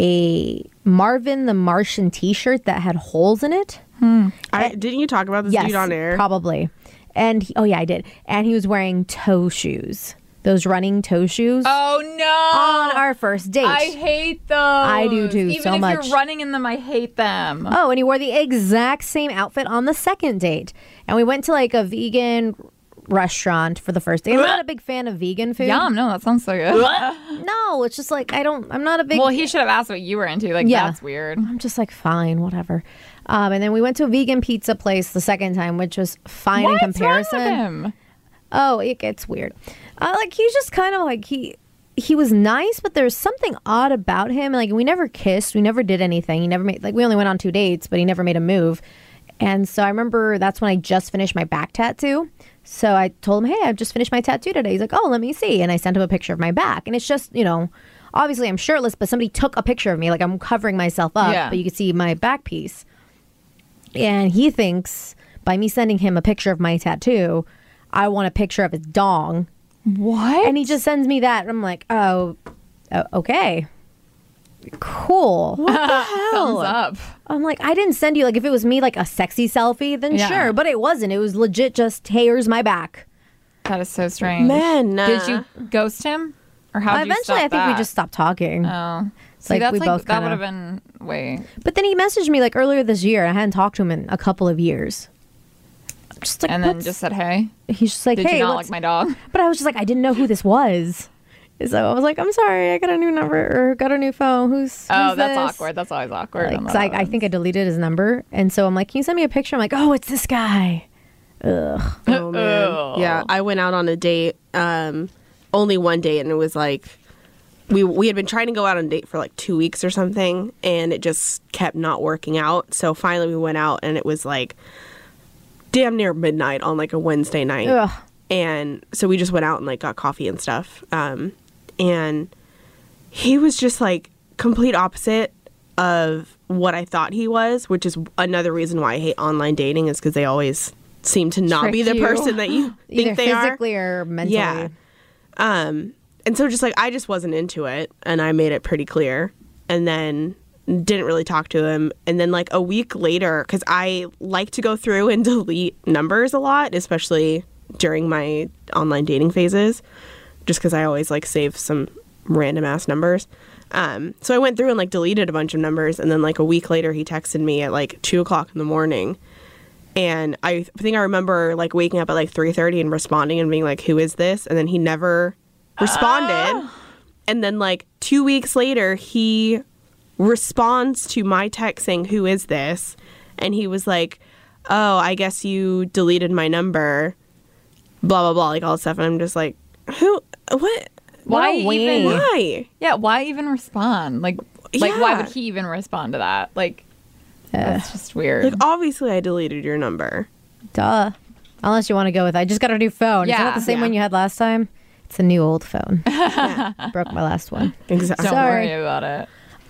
a Marvin the Martian T-shirt that had holes in it. I didn't you talk about this Yes, dude on air? probably. And he, oh yeah, I did. And he was wearing toe shoes, those running toe shoes, Oh no! on our first date. I hate those. I do too, Even so if much. you're running in them, I hate them. Oh, and he wore the exact same outfit on the second date. And we went to like a vegan restaurant for the first date. I'm not a big fan of vegan food. Yum! No, that sounds so good. No, it's just like I don't. I'm not a big. Well, he should have asked what you were into. Like, Yeah. that's weird. I'm just like fine, whatever. Um, and then we went to a vegan pizza place the second time, which was fine What's in comparison. wrong with him? Oh, it gets weird. Uh, like he's just kind of like he he was nice, but there's something odd about him. Like we never kissed, we never did anything. He never made like we only went on two dates, but he never made a move. And so I remember that's when I just finished my back tattoo. So I told him, "Hey, I've just finished my tattoo today." He's like, "Oh, let me see." And I sent him a picture of my back, and it's just you know, obviously I'm shirtless, but somebody took a picture of me, like I'm covering myself up, Yeah. but you can see my back piece. And he thinks by me sending him a picture of my tattoo, I want a picture of his dong. What? And he just sends me that. And I'm like, oh, oh, okay. Cool. thumbs up. I'm like, I didn't send you, like, if it was me, like, a sexy selfie, then Yeah. sure. But it wasn't. It was legit just, hey, here's my back. That is so strange. Man, uh, Did you ghost him, or how? did you Eventually, I stop think we that? just stopped talking. Oh, see, like, that's we like both that kinda- would have been way. But then he messaged me, like, earlier this year. And I hadn't talked to him in a couple of years. just like, and then what's- just said, "Hey, he's just like, did hey, you not what's-" like my dog?" But I was just like, I didn't know who this was. So I was like, I'm sorry, I got a new number or got a new phone. Who's, Oh, who's that's this? awkward. That's always awkward. Like, on 'cause the I, I phones. think I deleted his number, and so I'm like, can you send me a picture? I'm like, oh, it's this guy. Ugh. Oh man. Ugh. Yeah, I went out on a date, um, only one date, and it was like we we had been trying to go out on a date for like two weeks or something, and it just kept not working out. So finally, we went out, and it was like damn near midnight on like a Wednesday night, Ugh. and so we just went out and like got coffee and stuff. Um, and he was just like complete opposite of what I thought he was, which is another reason why I hate online dating, is because they always seem to not Trick be the you. person that you think Either they are. physically or mentally. Yeah. Um, and so just like I just wasn't into it, and I made it pretty clear, and then didn't really talk to him. And then like a week later, because I like to go through and delete numbers a lot, especially during my online dating phases, just because I always like save some random ass numbers. Um, so I went through and like deleted a bunch of numbers, and then like a week later he texted me at like two o'clock in the morning. And I think I remember like waking up at like three thirty and responding and being like, who is this? And then he never responded. And then like two weeks later, he responds to my text saying, who is this? And he was like, oh, I guess you deleted my number, blah, blah, blah, like all this stuff. And I'm just like, who, what? Why What a even? wing. Why? Yeah, why even respond? Like, like why Yeah. would he even respond to that? Like, Uh, that's just weird. Like, obviously I deleted your number. duh. Unless you want to go with, I just got a new phone. Is Yeah. that the same Yeah. one you had last time? It's a new old phone. Broke my last one. Exactly. Don't Sorry. worry about it.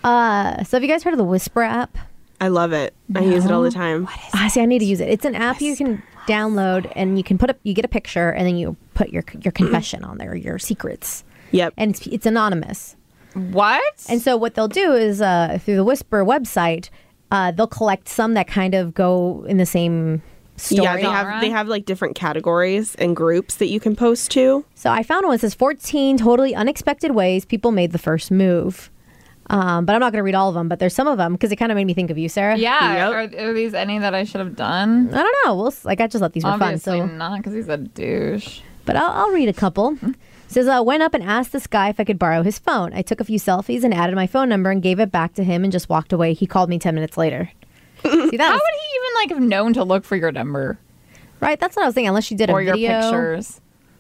Uh, so have you guys heard of the Whisper app? I love it. I use it all the time. Ah, see, I need to use it. It's an app you can download, and you can put up. You get a picture, and then you put your your confession on there, your secrets, Yep. and it's, it's anonymous. What? And so what they'll do is uh, through the Whisper website, uh, they'll collect some that kind of go in the same story. Yeah, they Genre? have they have like different categories and groups that you can post to. So I found one that says fourteen totally unexpected ways people made the first move. Um, but I'm not going to read all of them, but there's some of them because it kind of made me think of you, Sarah. yeah. Yep. Are, are these any that I should have done? I don't know. We'll s- like I just thought these were fun. Obviously So, not, because he's a douche. but I'll, I'll read a couple. It says I went up and asked this guy if I could borrow his phone. I took a few selfies and added my phone number and gave it back to him and just walked away. He called me ten minutes later. See that? How was- would he even like have known to look for your number right. That's what I was thinking. Unless she did a or your video, pictures?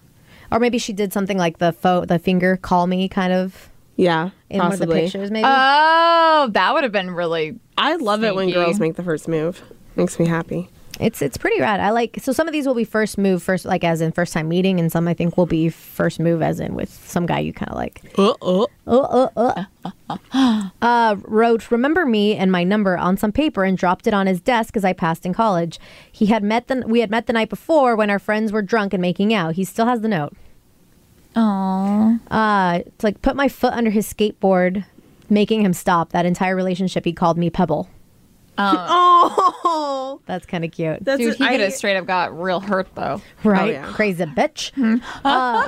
or maybe she did something like the fo- the finger call me kind of Yeah, in one of the possibly. pictures. Maybe. Oh, that would have been really. I love it when Sneaky. girls make the first move. Makes me happy. It's it's pretty rad. I like so some of these will be first move first like as in first time meeting, and some I think will be first move as in with some guy you kind of like. Uh oh. Oh, oh, oh. uh, wrote remember me and my number on some paper and dropped it on his desk as I passed in college. He had met the we had met the night before when our friends were drunk and making out. He still has the note. Oh. Uh, it's like put my foot under his skateboard, making him stop. That entire relationship, he called me Pebble. Oh, That's kind of cute. that's Dude, he I- could have straight up got real hurt though. Right? yeah. Crazy bitch. Uh,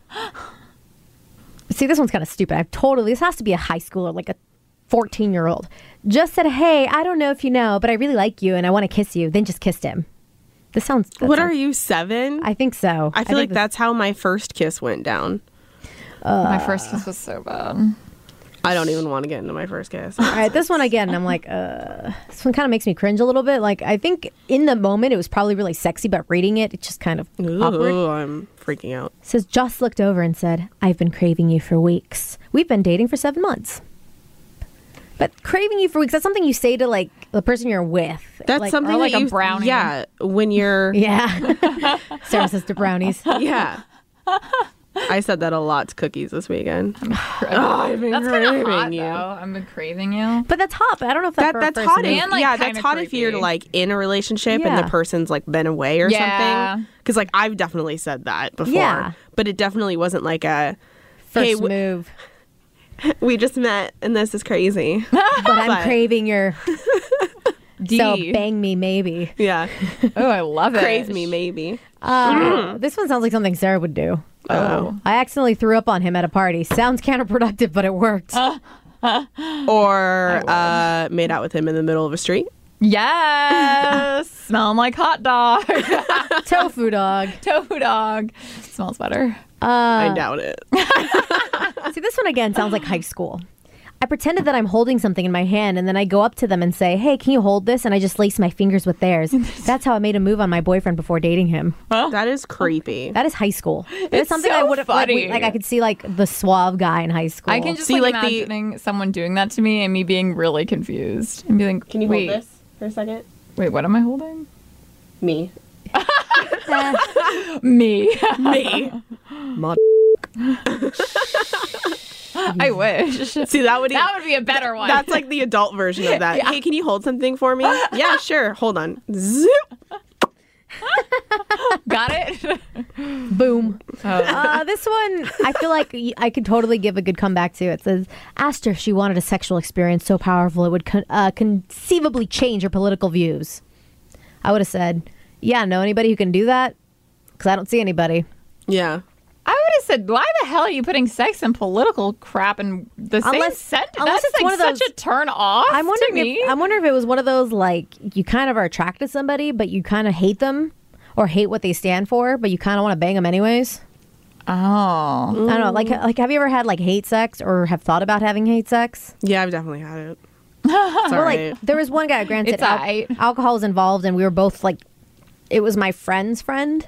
see, this one's kind of stupid. I've totally, this has to be a high schooler, like a fourteen year old. Just said, hey, I don't know if you know, but I really like you and I want to kiss you. Then just kissed him. This sounds. that What sounds- are you, seven? I think so. I feel like think this- that's how my first kiss went down. My first kiss was so bad. I don't even want to get into my first kiss. All right, this one again, I'm like, uh, this one kind of makes me cringe a little bit. Like, I think in the moment it was probably really sexy, but reading it, it's just kind of awkward. Ooh, I'm freaking out. It says, just looked over and said, I've been craving you for weeks. We've been dating for seven months. But craving you for weeks, that's something you say to like the person you're with. That's like, something or like that a you, brownie. Yeah, when you're Yeah. Sarah says to brownies. yeah. I said that a lot to Cookies this weekend. Oh, I've been that's kind of craving hot you. though. I've been craving you. But that's hot. But I don't know if that's That for a that's first hot. date. If, And, like, yeah, that's kinda hot if you're creepy. like in a relationship and Yeah. the person's like been away or Yeah. something. Because like I've definitely said that before. Yeah. But it definitely wasn't like a First hey, w- move. we just met and this is crazy. But I'm But- craving your. D. So bang me maybe. yeah, Oh, I love it. crave me maybe. Uh, this one sounds like something Sarah would do. Oh. I accidentally threw up on him at a party. Sounds counterproductive, but it worked. Or uh, made out with him in the middle of a street. Yes. Smelling like hot dog. Tofu dog. Tofu dog. Smells better. I doubt it. See, this one again sounds like high school. I pretended that I'm holding something in my hand, and then I go up to them and say, hey, can you hold this? And I just lace my fingers with theirs. That's how I made a move on my boyfriend before dating him. That is creepy. That is high school. That is It's something so I would have like, funny. like I could see like the suave guy in high school. I can just See, like, like, the- imagining someone doing that to me and me being really confused and be like, Can you wait, hold this for a second? Wait, what am I holding? Me. Me. Me. Mod- I wish. See, that would That would be a better one. That's like the adult version of that. Hey, can you hold something for me? Yeah, sure. Hold on. Zoop. Got it? Boom. Oh. Uh, this one, I feel like y- I could totally give a good comeback to. It says, asked her if she wanted a sexual experience so powerful it would con- uh, conceivably change her political views. I would have said, yeah, know anybody who can do that? Because I don't see anybody. Yeah. I would have said, why the hell are you putting sex and political crap in the same Unless- sentence? unless That's it's like one of such those- a turn off I'm to wondering me. if I'm wondering if it was one of those like you kind of are attracted to somebody, but you kind of hate them or hate what they stand for, but you kind of want to bang them anyways. oh. I don't know. Like, like, have you ever had like hate sex or have thought about having hate sex? Yeah, I've definitely had it. It's all Well, right. like there was one guy. Granted, It's al- aight. alcohol was involved, and we were both like, it was my friend's friend,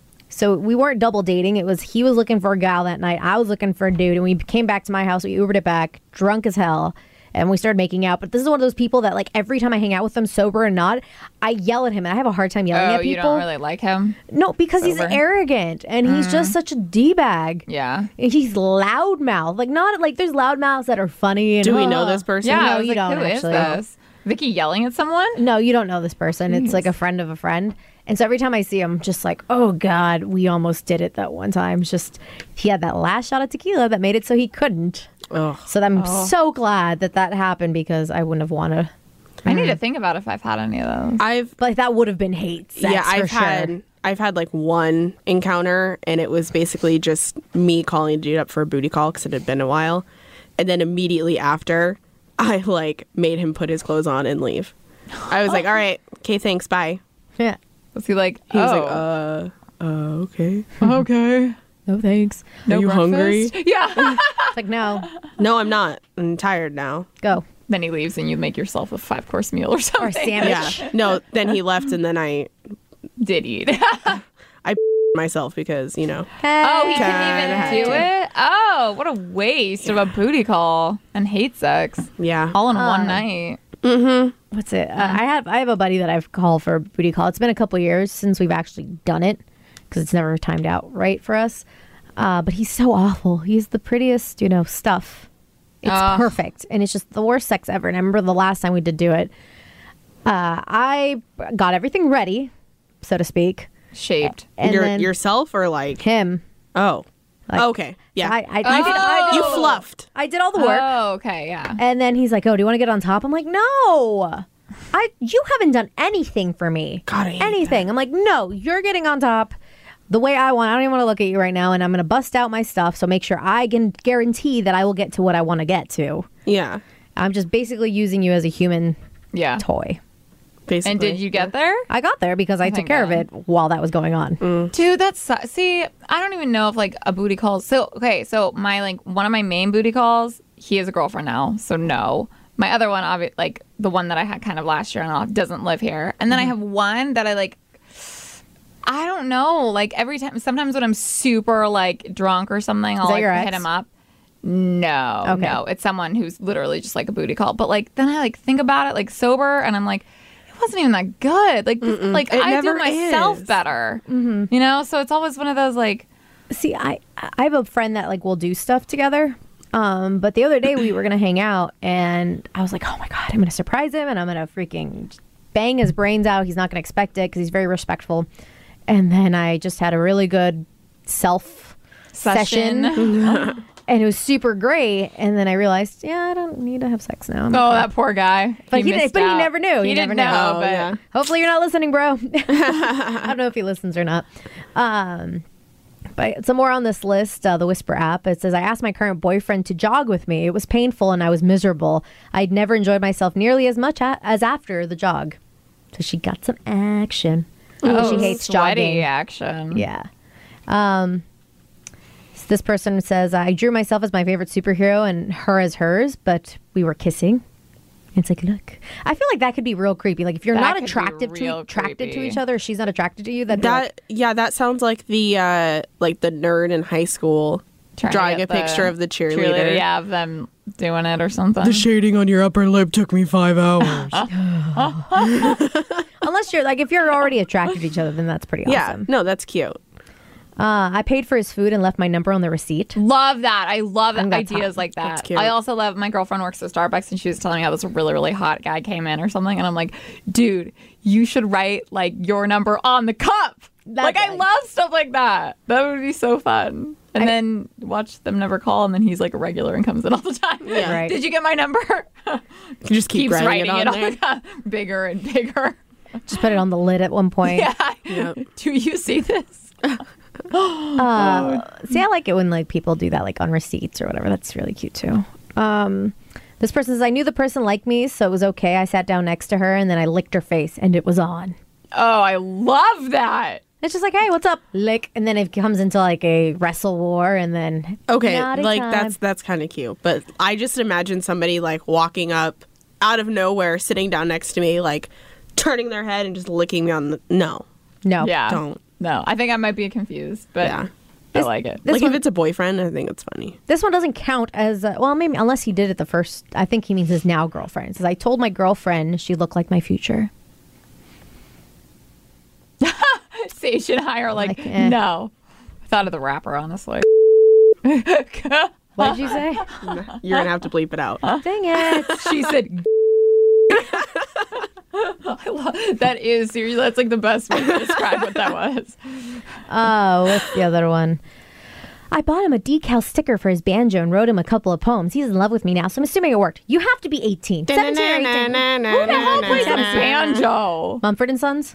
so we weren't double dating. It was he was looking for a gal that night. I was looking for a dude, and we came back to my house. We Ubered it back, drunk as hell, and we started making out. But this is one of those people that like every time I hang out with them, sober or not, I yell at him, and I have a hard time yelling Oh, at people. you don't really like him? No, because he's Sober? arrogant and he's just such a d bag. Yeah. And he's loudmouth, like not like there's loudmouths that are funny. And, Do we know uh, this person? Yeah, No, I was you like, don't who is actually. this? Vicky yelling at someone? No, you don't know this person. It's like a friend of a friend. And so every time I see him, I'm just like, oh God, we almost did it that one time. It's just, he had that last shot of tequila that made it so he couldn't. Ugh. So I'm so glad that that happened because I wouldn't have wanted. I need to think about if I've had any of those. I've Like that would have been hate sex yeah, for I've sure. had I've had like one encounter, and it was basically just me calling a dude up for a booty call because it had been a while, and then immediately after, I like made him put his clothes on and leave. I was like, all right, okay, thanks, bye. Yeah. Was he like, He was oh, like, uh, uh, okay. okay. No thanks. No Are you hungry? breakfast? Yeah. It's like, no, No, I'm not. I'm tired now. go. Then he leaves and you make yourself a five course meal or something. Or a sandwich. Yeah. No, then he left, and then I Did eat. I myself because you know. Oh, he Kinda couldn't had even do to. it? Oh, what a waste of a booty call and hate sex Yeah. all in Uh, one night. What's it? Uh, I have I have a buddy that I've called for a booty call. It's been a couple years since we've actually done it because it's never timed out right for us. Uh, but he's so awful. He's the prettiest, you know, stuff. It's Ugh. perfect, and it's just the worst sex ever. And I remember the last time we did do it, uh, I got everything ready, so to speak, Shaped. and Your, then yourself or like him. oh Like, okay yeah I, I, I, did, I, did, you fluffed. I did all the work. Oh, okay, yeah. And then he's like, "Oh, do you want to get on top?" I'm like, "No, I. You haven't done anything for me. God, I hate anything." I'm like, "No, you're getting on top the way I want. I don't even want to look at you right now, and I'm gonna bust out my stuff. So make sure I can guarantee that I will get to what I want to get to. Yeah, I'm just basically using you as a human Yeah. toy. basically. And did you get there? I got there because I took thank care of God. it while that was going on. Dude, that's su- see, I don't even know if like a booty call. So okay, so my like one of my main booty calls, he has a girlfriend now, so no. My other one, obvi- like the one that I had kind of last year and all, doesn't live here. And then I have one that I like. I don't know. Like every time, sometimes when I'm super like drunk or something, I'll that like your hit ex? him up. No, Okay. no, it's someone who's literally just like a booty call. But like then I like think about it like sober, and I'm like, it wasn't even that good. Like this, like It I do never myself is. better. You know, so it's always one of those like. See, I I have a friend that like will do stuff together. Um, but the other day we were gonna hang out, and I was like, "Oh my god, I'm gonna surprise him, and I'm gonna freaking bang his brains out. He's not gonna expect it because he's very respectful." And then I just had a really good self Session. session, and it was super great. And then I realized, yeah, I don't need to have sex now. I'm Oh, okay. that poor guy. But he didn't- missed but he out. never knew. He, He didn't never knew. know. Oh, but yeah. Hopefully you're not listening, bro. I don't know if he listens or not. Um, But some more on this list, uh, the Whisper app. It says, I asked my current boyfriend to jog with me. It was painful and I was miserable. I'd never enjoyed myself nearly as much a- as after the jog. So she got some action. Oh, she hates sweaty jogging. action. Yeah. Um, so this person says, I drew myself as my favorite superhero and her as hers, but we were kissing. It's like, look, I feel like that could be real creepy. Like if you're That not could be attracted to real attracted to creepy. each other, she's not attracted to you. That'd be That like, yeah, that sounds like the uh like the nerd in high school Trying to drawing get a picture the of the cheerleader. Yeah, of them doing it or something. The shading on your upper lip took me five hours. unless you're like if you're already attracted to each other, then that's pretty Yeah, awesome. no, that's cute. Uh, I paid for his food and left my number on the receipt. Love that. I love think that's ideas hot. like That's that. cute. I also love my girlfriend works at Starbucks and she was telling me how this really, really hot guy came in or something. And I'm like, dude, you should write like your number on the cup. That's like, I nice. love stuff like that. That would be so fun. And I- then watch them never call and then he's like a regular and comes in all the time. Yeah. Right. Did you get my number? You just keep Keeps writing, writing it on it there. on the bigger and bigger. Just put it on the lid at one point. Yeah. Yep. Do you see this? Uh, see, I like it when like people do that, like on receipts or whatever. That's really cute too. Um, this person says, I knew the person liked me, so it was okay. I sat down next to her and then I licked her face, and it was on. Oh, I love that. It's just like, hey, what's up? Lick, and then it comes into like a wrestle war, and then Okay, naughty like time. that's that's kind of cute. But I just imagine somebody like walking up out of nowhere, sitting down next to me, like turning their head and just licking me on the no. no, Yeah. Don't. No, I think I might be confused, but Yeah. I like it. This like one- if it's a boyfriend, I think it's funny. This one doesn't count as uh, well, maybe unless he did it the first. I think he means his now girlfriend. It says, I told my girlfriend she looked like my future. Sage and I are like, Like, eh. no. I thought of the rapper, honestly. What did you say? You're gonna have to bleep it out. Dang it! She said, I love, that is seriously, that's like the best way to describe what that was. Oh, what's the other one? I bought him a decal sticker for his banjo and wrote him a couple of poems. He's in love with me now, so I'm assuming it worked. You have to be eighteen. seventeen or eighteen. Who the hell plays a banjo? Mumford and Sons?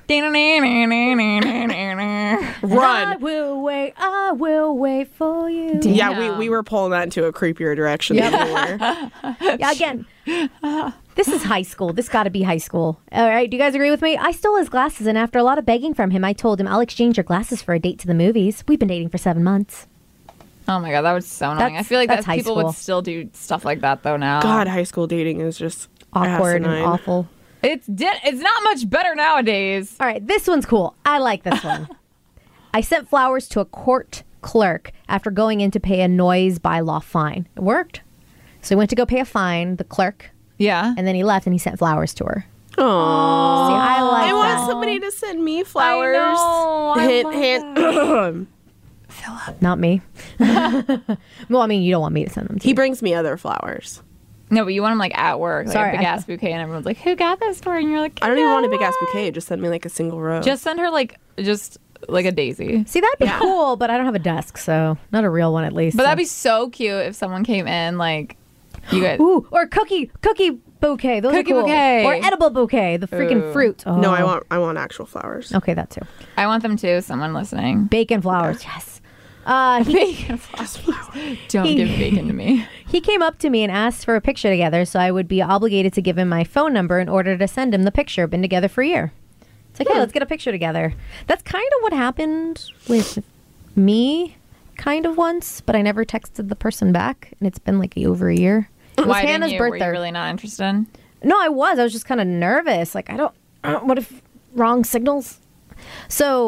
I Run. will wait, I will wait for you. Damn. Yeah, we, we were pulling that into a creepier direction than we were. Yeah, again, this is high school. This got to be high school. All right, do you guys agree with me? I stole his glasses, and after a lot of begging from him, I told him, I'll exchange your glasses for a date to the movies. We've been dating for seven months. Oh my god, that was so annoying. I That's- feel like that's that high people school. would still do stuff like that though now. God, high school dating is just Awkward and asinine. awful. It's di- it's not much better nowadays. All right, this one's cool. I like this one. I sent flowers to a court clerk after going in to pay a noise bylaw fine. It worked. So he went to go pay a fine, the clerk, Yeah. and then he left and he sent flowers to her. Aww. See, I like I want that. somebody to send me flowers. know, I hint, love hint. Not me. Well, I mean, you don't want me to send them to He you. brings me other flowers. No, but you want them like at work, like Sorry, a big I- ass bouquet, and everyone's like, "Who got this for?" her?" And you're like, I don't even want a big "No ass way." bouquet. Just send me like a single rose. Just send her like just like a daisy. See, that'd be cool, but I don't have a desk, so not a real one at least. But so. that'd be so cute if someone came in like you guys. Ooh, or cookie cookie bouquet. Those Cookie are cool. bouquet. Or edible bouquet, the freaking Ooh. fruit. Oh. no, I want I want actual flowers. Okay, that too. I want them too. Someone listening. Bacon flowers. Yes. Uh, he, Bacon. Don't He- give bacon to me. he came up to me and asked for a picture together, so I would be obligated to give him my phone number in order to send him the picture. Been together for a year. It's like, hey, let's get a picture together. That's kind of what happened with me, kind of once, but I never texted the person back, and it's been like over a year. It was Why Hannah's didn't you? Were birthday. you really not interested? No, I was. I was just kind of nervous. Like, I don't. Uh, what if wrong signals? So,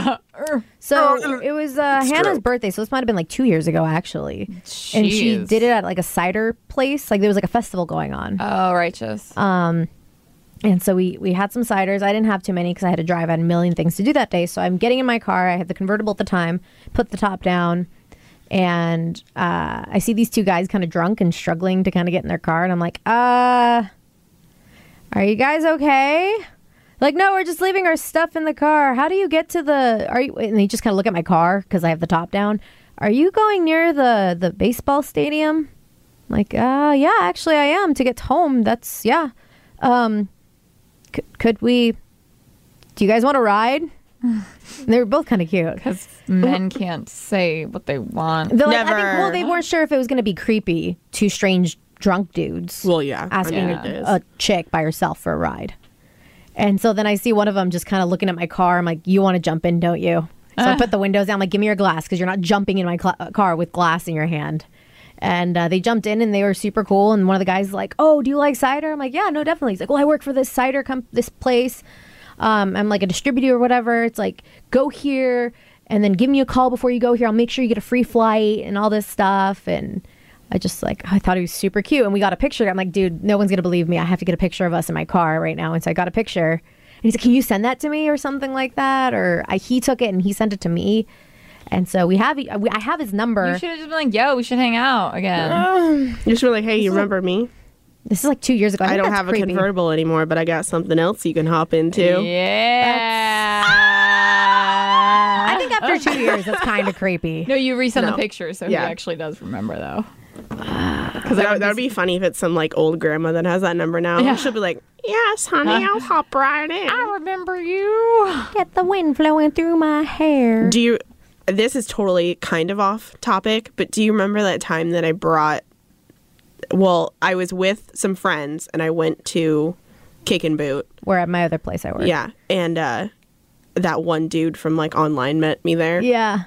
so it was uh, Hannah's birthday. So this might have been like two years ago, actually. And she Jeez. did it at like a cider place. Like there was like a festival going on. Oh, righteous. And so we we had some ciders. I didn't have too many because I had to drive. I had a million things to do that day. So I'm getting in my car. I had the convertible at the time. Put the top down, and uh, I see these two guys kind of drunk and struggling to kind of get in their car. And I'm like, uh, are you guys okay? Like, no, we're just leaving our stuff in the car. How do you get to the? Are you? And they just kind of look at my car because I have the top down. Are you going near the the baseball stadium? I'm like, uh, yeah, actually, I am to get home. That's yeah. Um, c- could we? Do you guys want to ride? They were both kind of cute. Because men can't say what they want. They're like, I think, Never. well, they weren't sure if it was going to be creepy. Two strange drunk dudes. Well, yeah. asking I mean, Yeah. it is. a chick by herself for a ride. And so then I see one of them just kind of looking at my car. I'm like, you want to jump in, don't you? So I put the windows down. I'm like, give me your glass because you're not jumping in my cl- car with glass in your hand. And uh, they jumped in and they were super cool. And one of the guys is like, oh, do you like cider? I'm like, yeah, no, definitely. He's like, well, I work for this cider comp- this place. Um, I'm like a distributor or whatever. It's like, go here and then give me a call before you go here. I'll make sure you get a free flight and all this stuff. And I just like, I thought he was super cute. And we got a picture. I'm like, dude, no one's going to believe me. I have to get a picture of us in my car right now. And so I got a picture. And he's like, can you send that to me or something like that? Or I, he took it and he sent it to me. And so we have, we, I have his number. You should have just been like, yo, we should hang out again. You just were like, hey, you remember me? This is like two years ago. I, I think don't that's have creepy. a convertible anymore, but I got something else you can hop into. Yeah. I think after two years, that's kind of creepy. No, you resend No. the picture, so Yeah. he actually does remember, though. Because that, that would be funny if it's some like old grandma that has that number now. Yeah. She'll be like, yes, honey, I'll hop right in. I remember you. Get the wind flowing through my hair. Do you, this is totally kind of off topic, but do you remember that time that I brought, well, I was with some friends and I went to Kick and Boot. Where at my other place I work. Yeah. And uh, that one dude from like online met me there. Yeah.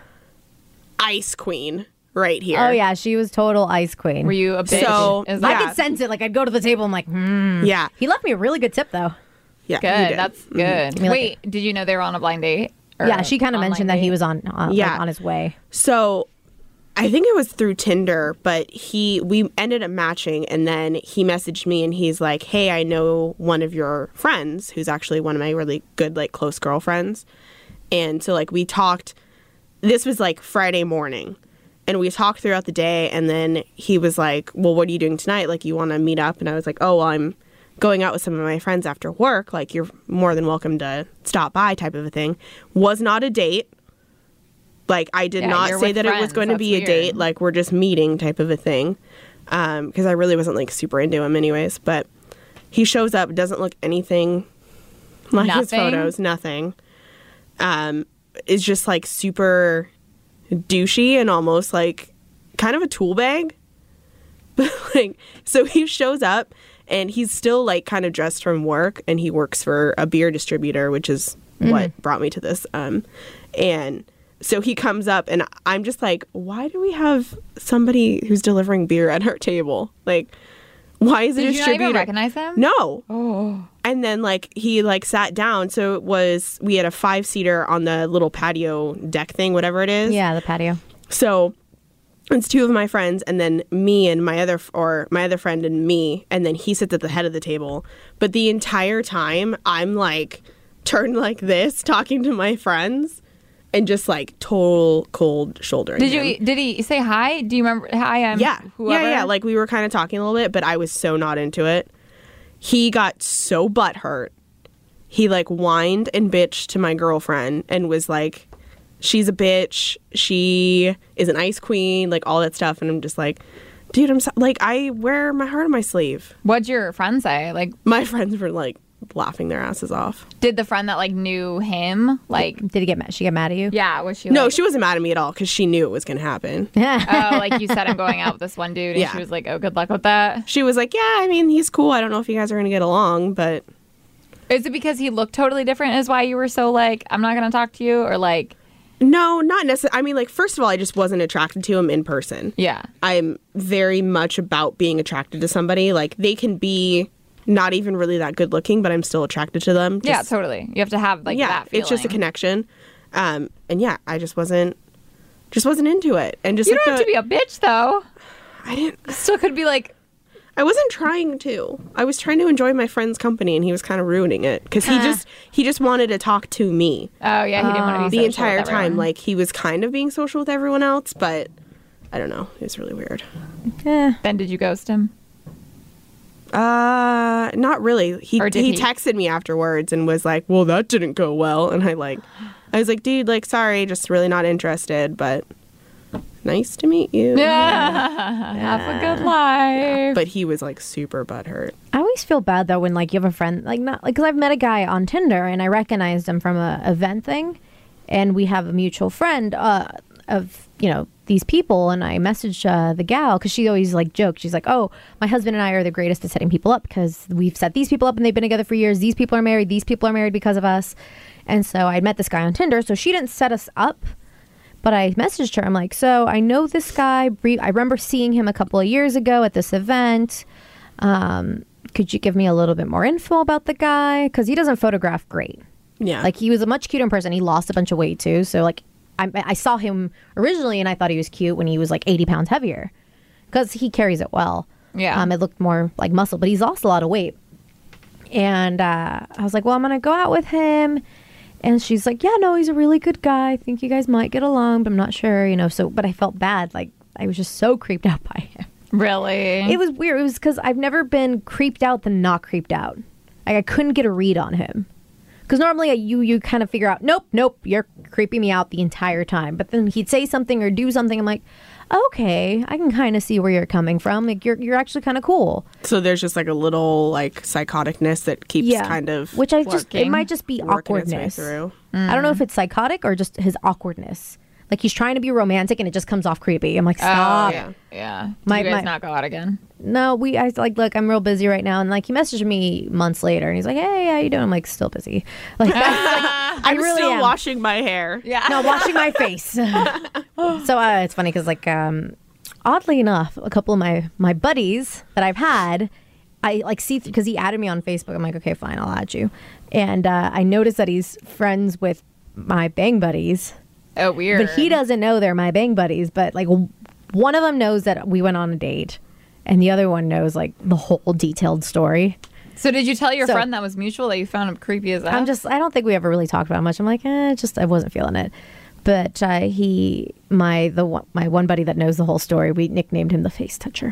Ice Queen right here. Oh, yeah. She was total ice queen. Were you a bitch? So, Is I that yeah. could sense it. Like, I'd go to the table. I'm like, hmm. Yeah. He left me a really good tip, though. Yeah. he good? did. That's good. Give me, like, Wait, did you know they were on a blind date? Or Yeah, she kind of online mentioned that date? he was on on, Yeah. like, on his way. So I think it was through Tinder, but he we ended up matching and then he messaged me and he's like, hey, I know one of your friends who's actually one of my really good, like close girlfriends. And so like we talked, this was like Friday morning and we talked throughout the day and then he was like, well, what are you doing tonight? Like you want to meet up? And I was like, oh, well, I'm going out with some of my friends after work. Like you're more than welcome to stop by type of a thing. Was not a date. Like, I did Yeah, not you're say with that it was friends. going to That's be a weird. date. Like, we're just meeting type of a thing. Um, because I really wasn't, like, super into him anyways. But he shows up, doesn't look anything like his Nothing? photos. Nothing. Um, is just, like, super douchey and almost, like, kind of a tool bag. But, like, so he shows up, and he's still, like, kind of dressed from work. And he works for a beer distributor, which is what brought me to this. Um, and... So he comes up and I'm just like, why do we have somebody who's delivering beer at our table? Like, why is a Did you not distributor? even recognize him? No. Oh. And then like he like sat down. So it was we had a five seater on the little patio deck thing, whatever it is. Yeah, the patio. So it's two of my friends and then me and my other or my other friend and me and then he sits at the head of the table. But the entire time I'm like turned like this talking to my friends. And just like total cold shouldering. Did him. you? Did he say hi? Do you remember? Hi, I'm Yeah, whoever. yeah, yeah. Like we were kind of talking a little bit, but I was so not into it. He got so butthurt. He like whined and bitched to my girlfriend and was like, "She's a bitch. She is an ice queen." Like all that stuff, and I'm just like, "Dude, I'm so, like I wear my heart on my sleeve." What'd your friend say? Like, My friends were like laughing their asses off. did the friend that like knew him like? Did he get mad? She get mad at you? Yeah, was she? No, like, she wasn't mad at me at all because she knew it was gonna happen. Yeah. Oh, like you said, I'm going out with this one dude, and Yeah. she was like, "Oh, good luck with that." She was like, "Yeah, I mean, he's cool. I don't know if you guys are gonna get along, but." Is it because he looked totally different? Is why you were so like, "I'm not gonna talk to you," or like, No, not necessarily. I mean, like, first of all, I just wasn't attracted to him in person. yeah, I'm very much about being attracted to somebody. Like, they can be not even really that good looking, but I'm still attracted to them. yeah, Just- totally. You have to have like yeah, that feeling. it's just a connection. Um, and yeah, I just wasn't, just wasn't into it. And just You like don't have the- to be a bitch though. I didn't, Still could be like, I wasn't trying to. I was trying to enjoy my friend's company, and he was kind of ruining it because he Huh. just, he just wanted to talk to me oh yeah, he didn't want to be the social entire with time. everyone. Like, he was kind of being social with everyone else, but I don't know. It was really weird. Eh. Then did you ghost him? Uh, not really. He Or did he he? texted me afterwards and was like, "Well, that didn't go well." And I like, I was like, "Dude, like, sorry, just really not interested, but nice to meet you." Have a good life. But he was like super butthurt. I always feel bad though when like you have a friend like not like because I've met a guy on Tinder and I recognized him from a event thing, and we have a mutual friend uh, of, you know, these people. And I messaged uh, the gal because she always like jokes. She's like, oh, my husband and I are the greatest at setting people up because we've set these people up and they've been together for years. These people are married. These people are married because of us. And so I met this guy on Tinder. So she didn't set us up, but I messaged her. I'm like, so I know this guy. I remember seeing him a couple of years ago at this event. Um, could you give me a little bit more info about the guy? Because he doesn't photograph great. Yeah. Like, he was a much cuter in person. He lost a bunch of weight, too. So, like, I, I saw him originally, and I thought he was cute when he was, like, eighty pounds heavier. Because he carries it well. Yeah. Um, it looked more like muscle, but he's lost a lot of weight. And uh, I was like, well, I'm going to go out with him. And she's like, yeah, no, he's a really good guy. I think you guys might get along, but I'm not sure, you know. So, but I felt bad. Like, I was just so creeped out by him. Really? It was weird. It was because I've never been creeped out than not creeped out. Like, I couldn't get a read on him. Because normally you you kind of figure out, nope, nope, you're creeping me out the entire time. But then he'd say something or do something. I'm like, okay, I can kind of see where you're coming from. Like, you're you're actually kind of cool. So there's just like a little like psychoticness that keeps Yeah. kind of Which I just, it working- might just be working its way awkwardness. through. I don't know if it's psychotic or just his awkwardness. Like, he's trying to be romantic and it just comes off creepy. I'm like, stop. Oh, yeah. Yeah. Did My- you guys my- not go out again? No, we, I was like, look, I'm real busy right now. And like, he messaged me months later and he's like, hey, how you doing? I'm like, still busy. Like, that's, like I I'm really still am. washing my hair. Yeah. No, washing my face. so uh, it's funny because, like, um, oddly enough, a couple of my, my buddies that I've had, I like see because he added me on Facebook. I'm like, okay, fine, I'll add you. And uh, I noticed that he's friends with my bang buddies, Oh, weird. but he doesn't know they're my bang buddies. But like, w- one of them knows that we went on a date, and the other one knows like the whole detailed story. So did you tell your So- friend that was mutual that you found him creepy as that? I'm just, I don't think we ever really talked about it much. I'm like, eh, just, I wasn't feeling it. But uh, he, my, the one, my one buddy that knows the whole story, we nicknamed him the face toucher.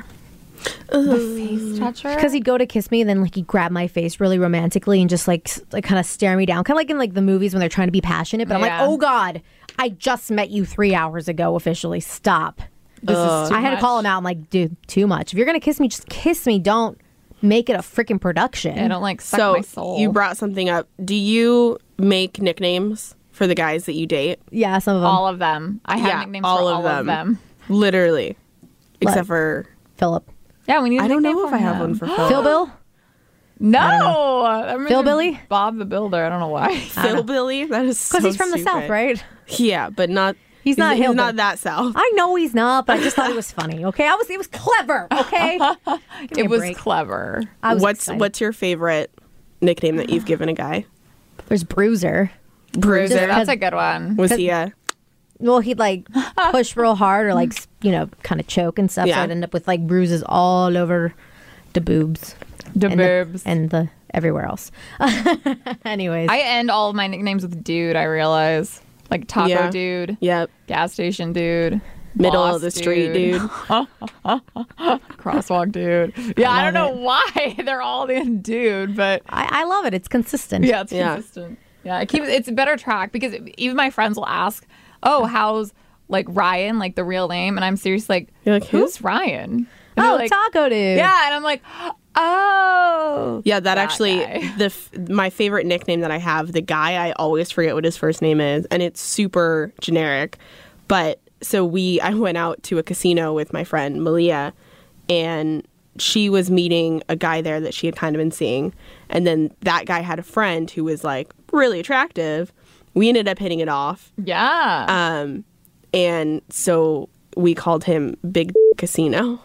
the face toucher? Because he'd go to kiss me and then like he'd grab my face really romantically and just like, s- like kind of stare me down. Kind of like in like the movies when they're trying to be passionate. But I'm Yeah. like, oh God, I just met you three hours ago officially. Stop. This is too I had to call much. him out. I'm like, dude, too much. If you're going to kiss me, just kiss me. Don't make it a freaking production. I don't like suck So my soul. you brought something up. Do you make nicknames for the guys that you date? Yeah, some of them. all of them. I have Yeah, nicknames all for of all them. of them. Literally. Except Like- for Philip. Yeah, we need. a I don't nickname know if for I have him. one for Phil. Phil Bill? No, that reminds Phil me of Billy? Bob the Builder. I don't know why. Phil Billy? That is so Because he's from the stupid. South, right? Yeah, but not. He's not He's hillbilly. not that South. I know he's not, but I just thought it was funny. Okay, I was. It was clever. Okay, Give me It a was break. clever. I was What's excited. What's your favorite nickname that you've given a guy? There's Bruiser. Bruiser. That's a good one. Was he a? Well, he'd like push real hard or like s- you know kind of choke and stuff. So Yeah. I'd end up with like bruises all over the boobs, The and boobs. and the everywhere else. Anyways, I end all of my nicknames with dude. I realize, like taco Yeah. dude, Yep. gas station dude, Middle boss of the street, dude. crosswalk dude. Yeah, I, love don't know why they're all in dude, but I, I love it. It's consistent. yeah, it's Yeah. consistent. Yeah, it keeps it's a better track because even my friends will ask, "Oh, how's like Ryan, like the real name?" And I'm serious, like, You're like, who? who's Ryan? And they're Oh, like, taco dude. yeah, and I'm like, oh, Yeah, that, That actually guy. the f- my favorite nickname that I have. The guy I always forget what his first name is, and it's super generic. But so we, I went out to a casino with my friend Malia, and she was meeting a guy there that she had kind of been seeing, and then that guy had a friend who was like really attractive. We ended up hitting it off, yeah. um, and so we called him Big Casino.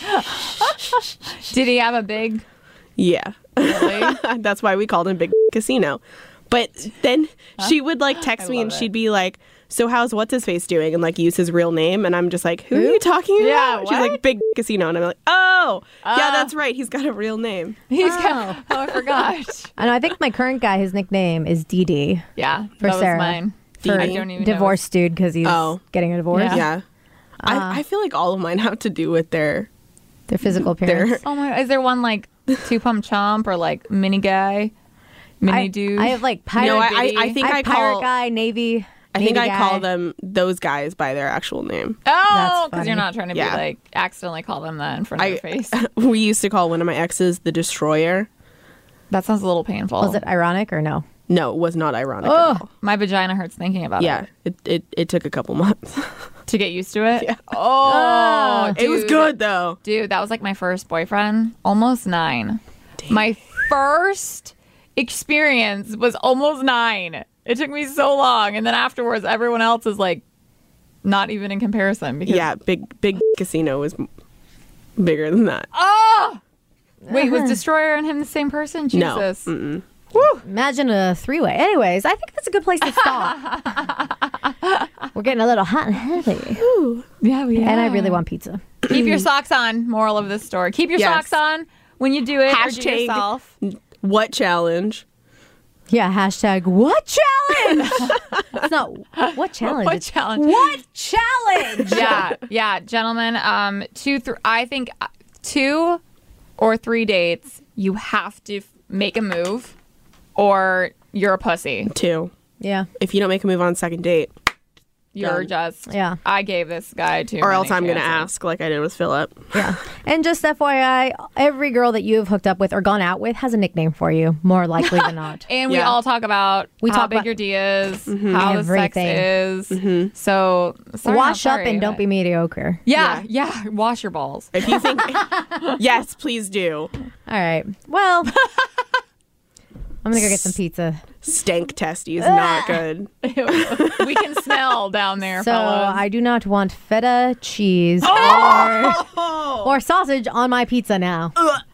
Did he have a big? Yeah. Really? That's why we called him Big Casino. But then she would like text I me and love it. she'd be like, so how's what's his face doing? And like use his real name. And I'm just like, who, are you talking about? Yeah, She's what? like, Big Casino. And I'm like, oh, yeah, Ah. that's right. He's got a real name. He's got, oh, I forgot. And I think my current guy, his nickname is D D Yeah, for that was Sarah. mine. For I don't even divorced dude because he's Oh. getting a divorce. Yeah. Yeah. I, I feel like all of mine have to do with their, Their physical appearance. their Know. Oh my! Is there one like two pump chomp or like mini guy, mini I, dude? I have like pirate. No, I, I, Bitty. I think I I, have pirate call, guy, Navy. I think Navy I guy. call them those guys by their actual name. oh, That's because you're funny. not trying to Yeah. be like accidentally call them that in front of I, their face. we used to call one of my exes the Destroyer. That sounds a little painful. Was it ironic or no? No, it was not ironic Oh. at all. My vagina hurts thinking about Yeah, it. it, it, it took a couple months. To get used to it? Yeah. Oh, It was dude. good, though. Dude, that was like my first boyfriend. Almost nine. My first experience was almost nine. It took me so long. And then afterwards, everyone else is like, not even in comparison. Because Yeah, big big casino was m- bigger than that. Oh! Wait, was Destroyer and him the same person? No. Jesus. Mm-mm. Imagine a three-way. Anyways, I think that's a good place to stop. We're getting a little hot and heavy. Yeah, we And I really want pizza. Keep your socks on. Moral of this story. Keep your Yes. socks on when you do it. Or do Hashtag- yourself. What challenge? Yeah, hashtag what challenge? It's not what challenge. What it's challenge? What challenge? Yeah, yeah, gentlemen. Um, two, th- I think uh, two or three dates. You have to f- make a move, or you're a pussy. Two. Yeah. If you don't make a move on second date, You're Done. just. Yeah. I gave this guy too. or many else I'm going to chances. ask like I did with Philip. Yeah. And just F Y I, every girl that you have hooked up with or gone out with has a nickname for you, more likely than not. And we Yeah. all talk about We how talk big about- your D is, how the sex Everything. is. So sorry, Wash not up sorry. and don't be mediocre. Yeah, yeah, Wash your balls. If you think, yes, please do. All right. Well, I'm going to go get some pizza. Stank testy is not good. We can smell down there, So fellas. I do not want feta cheese Oh! or, or sausage on my pizza now. Ugh.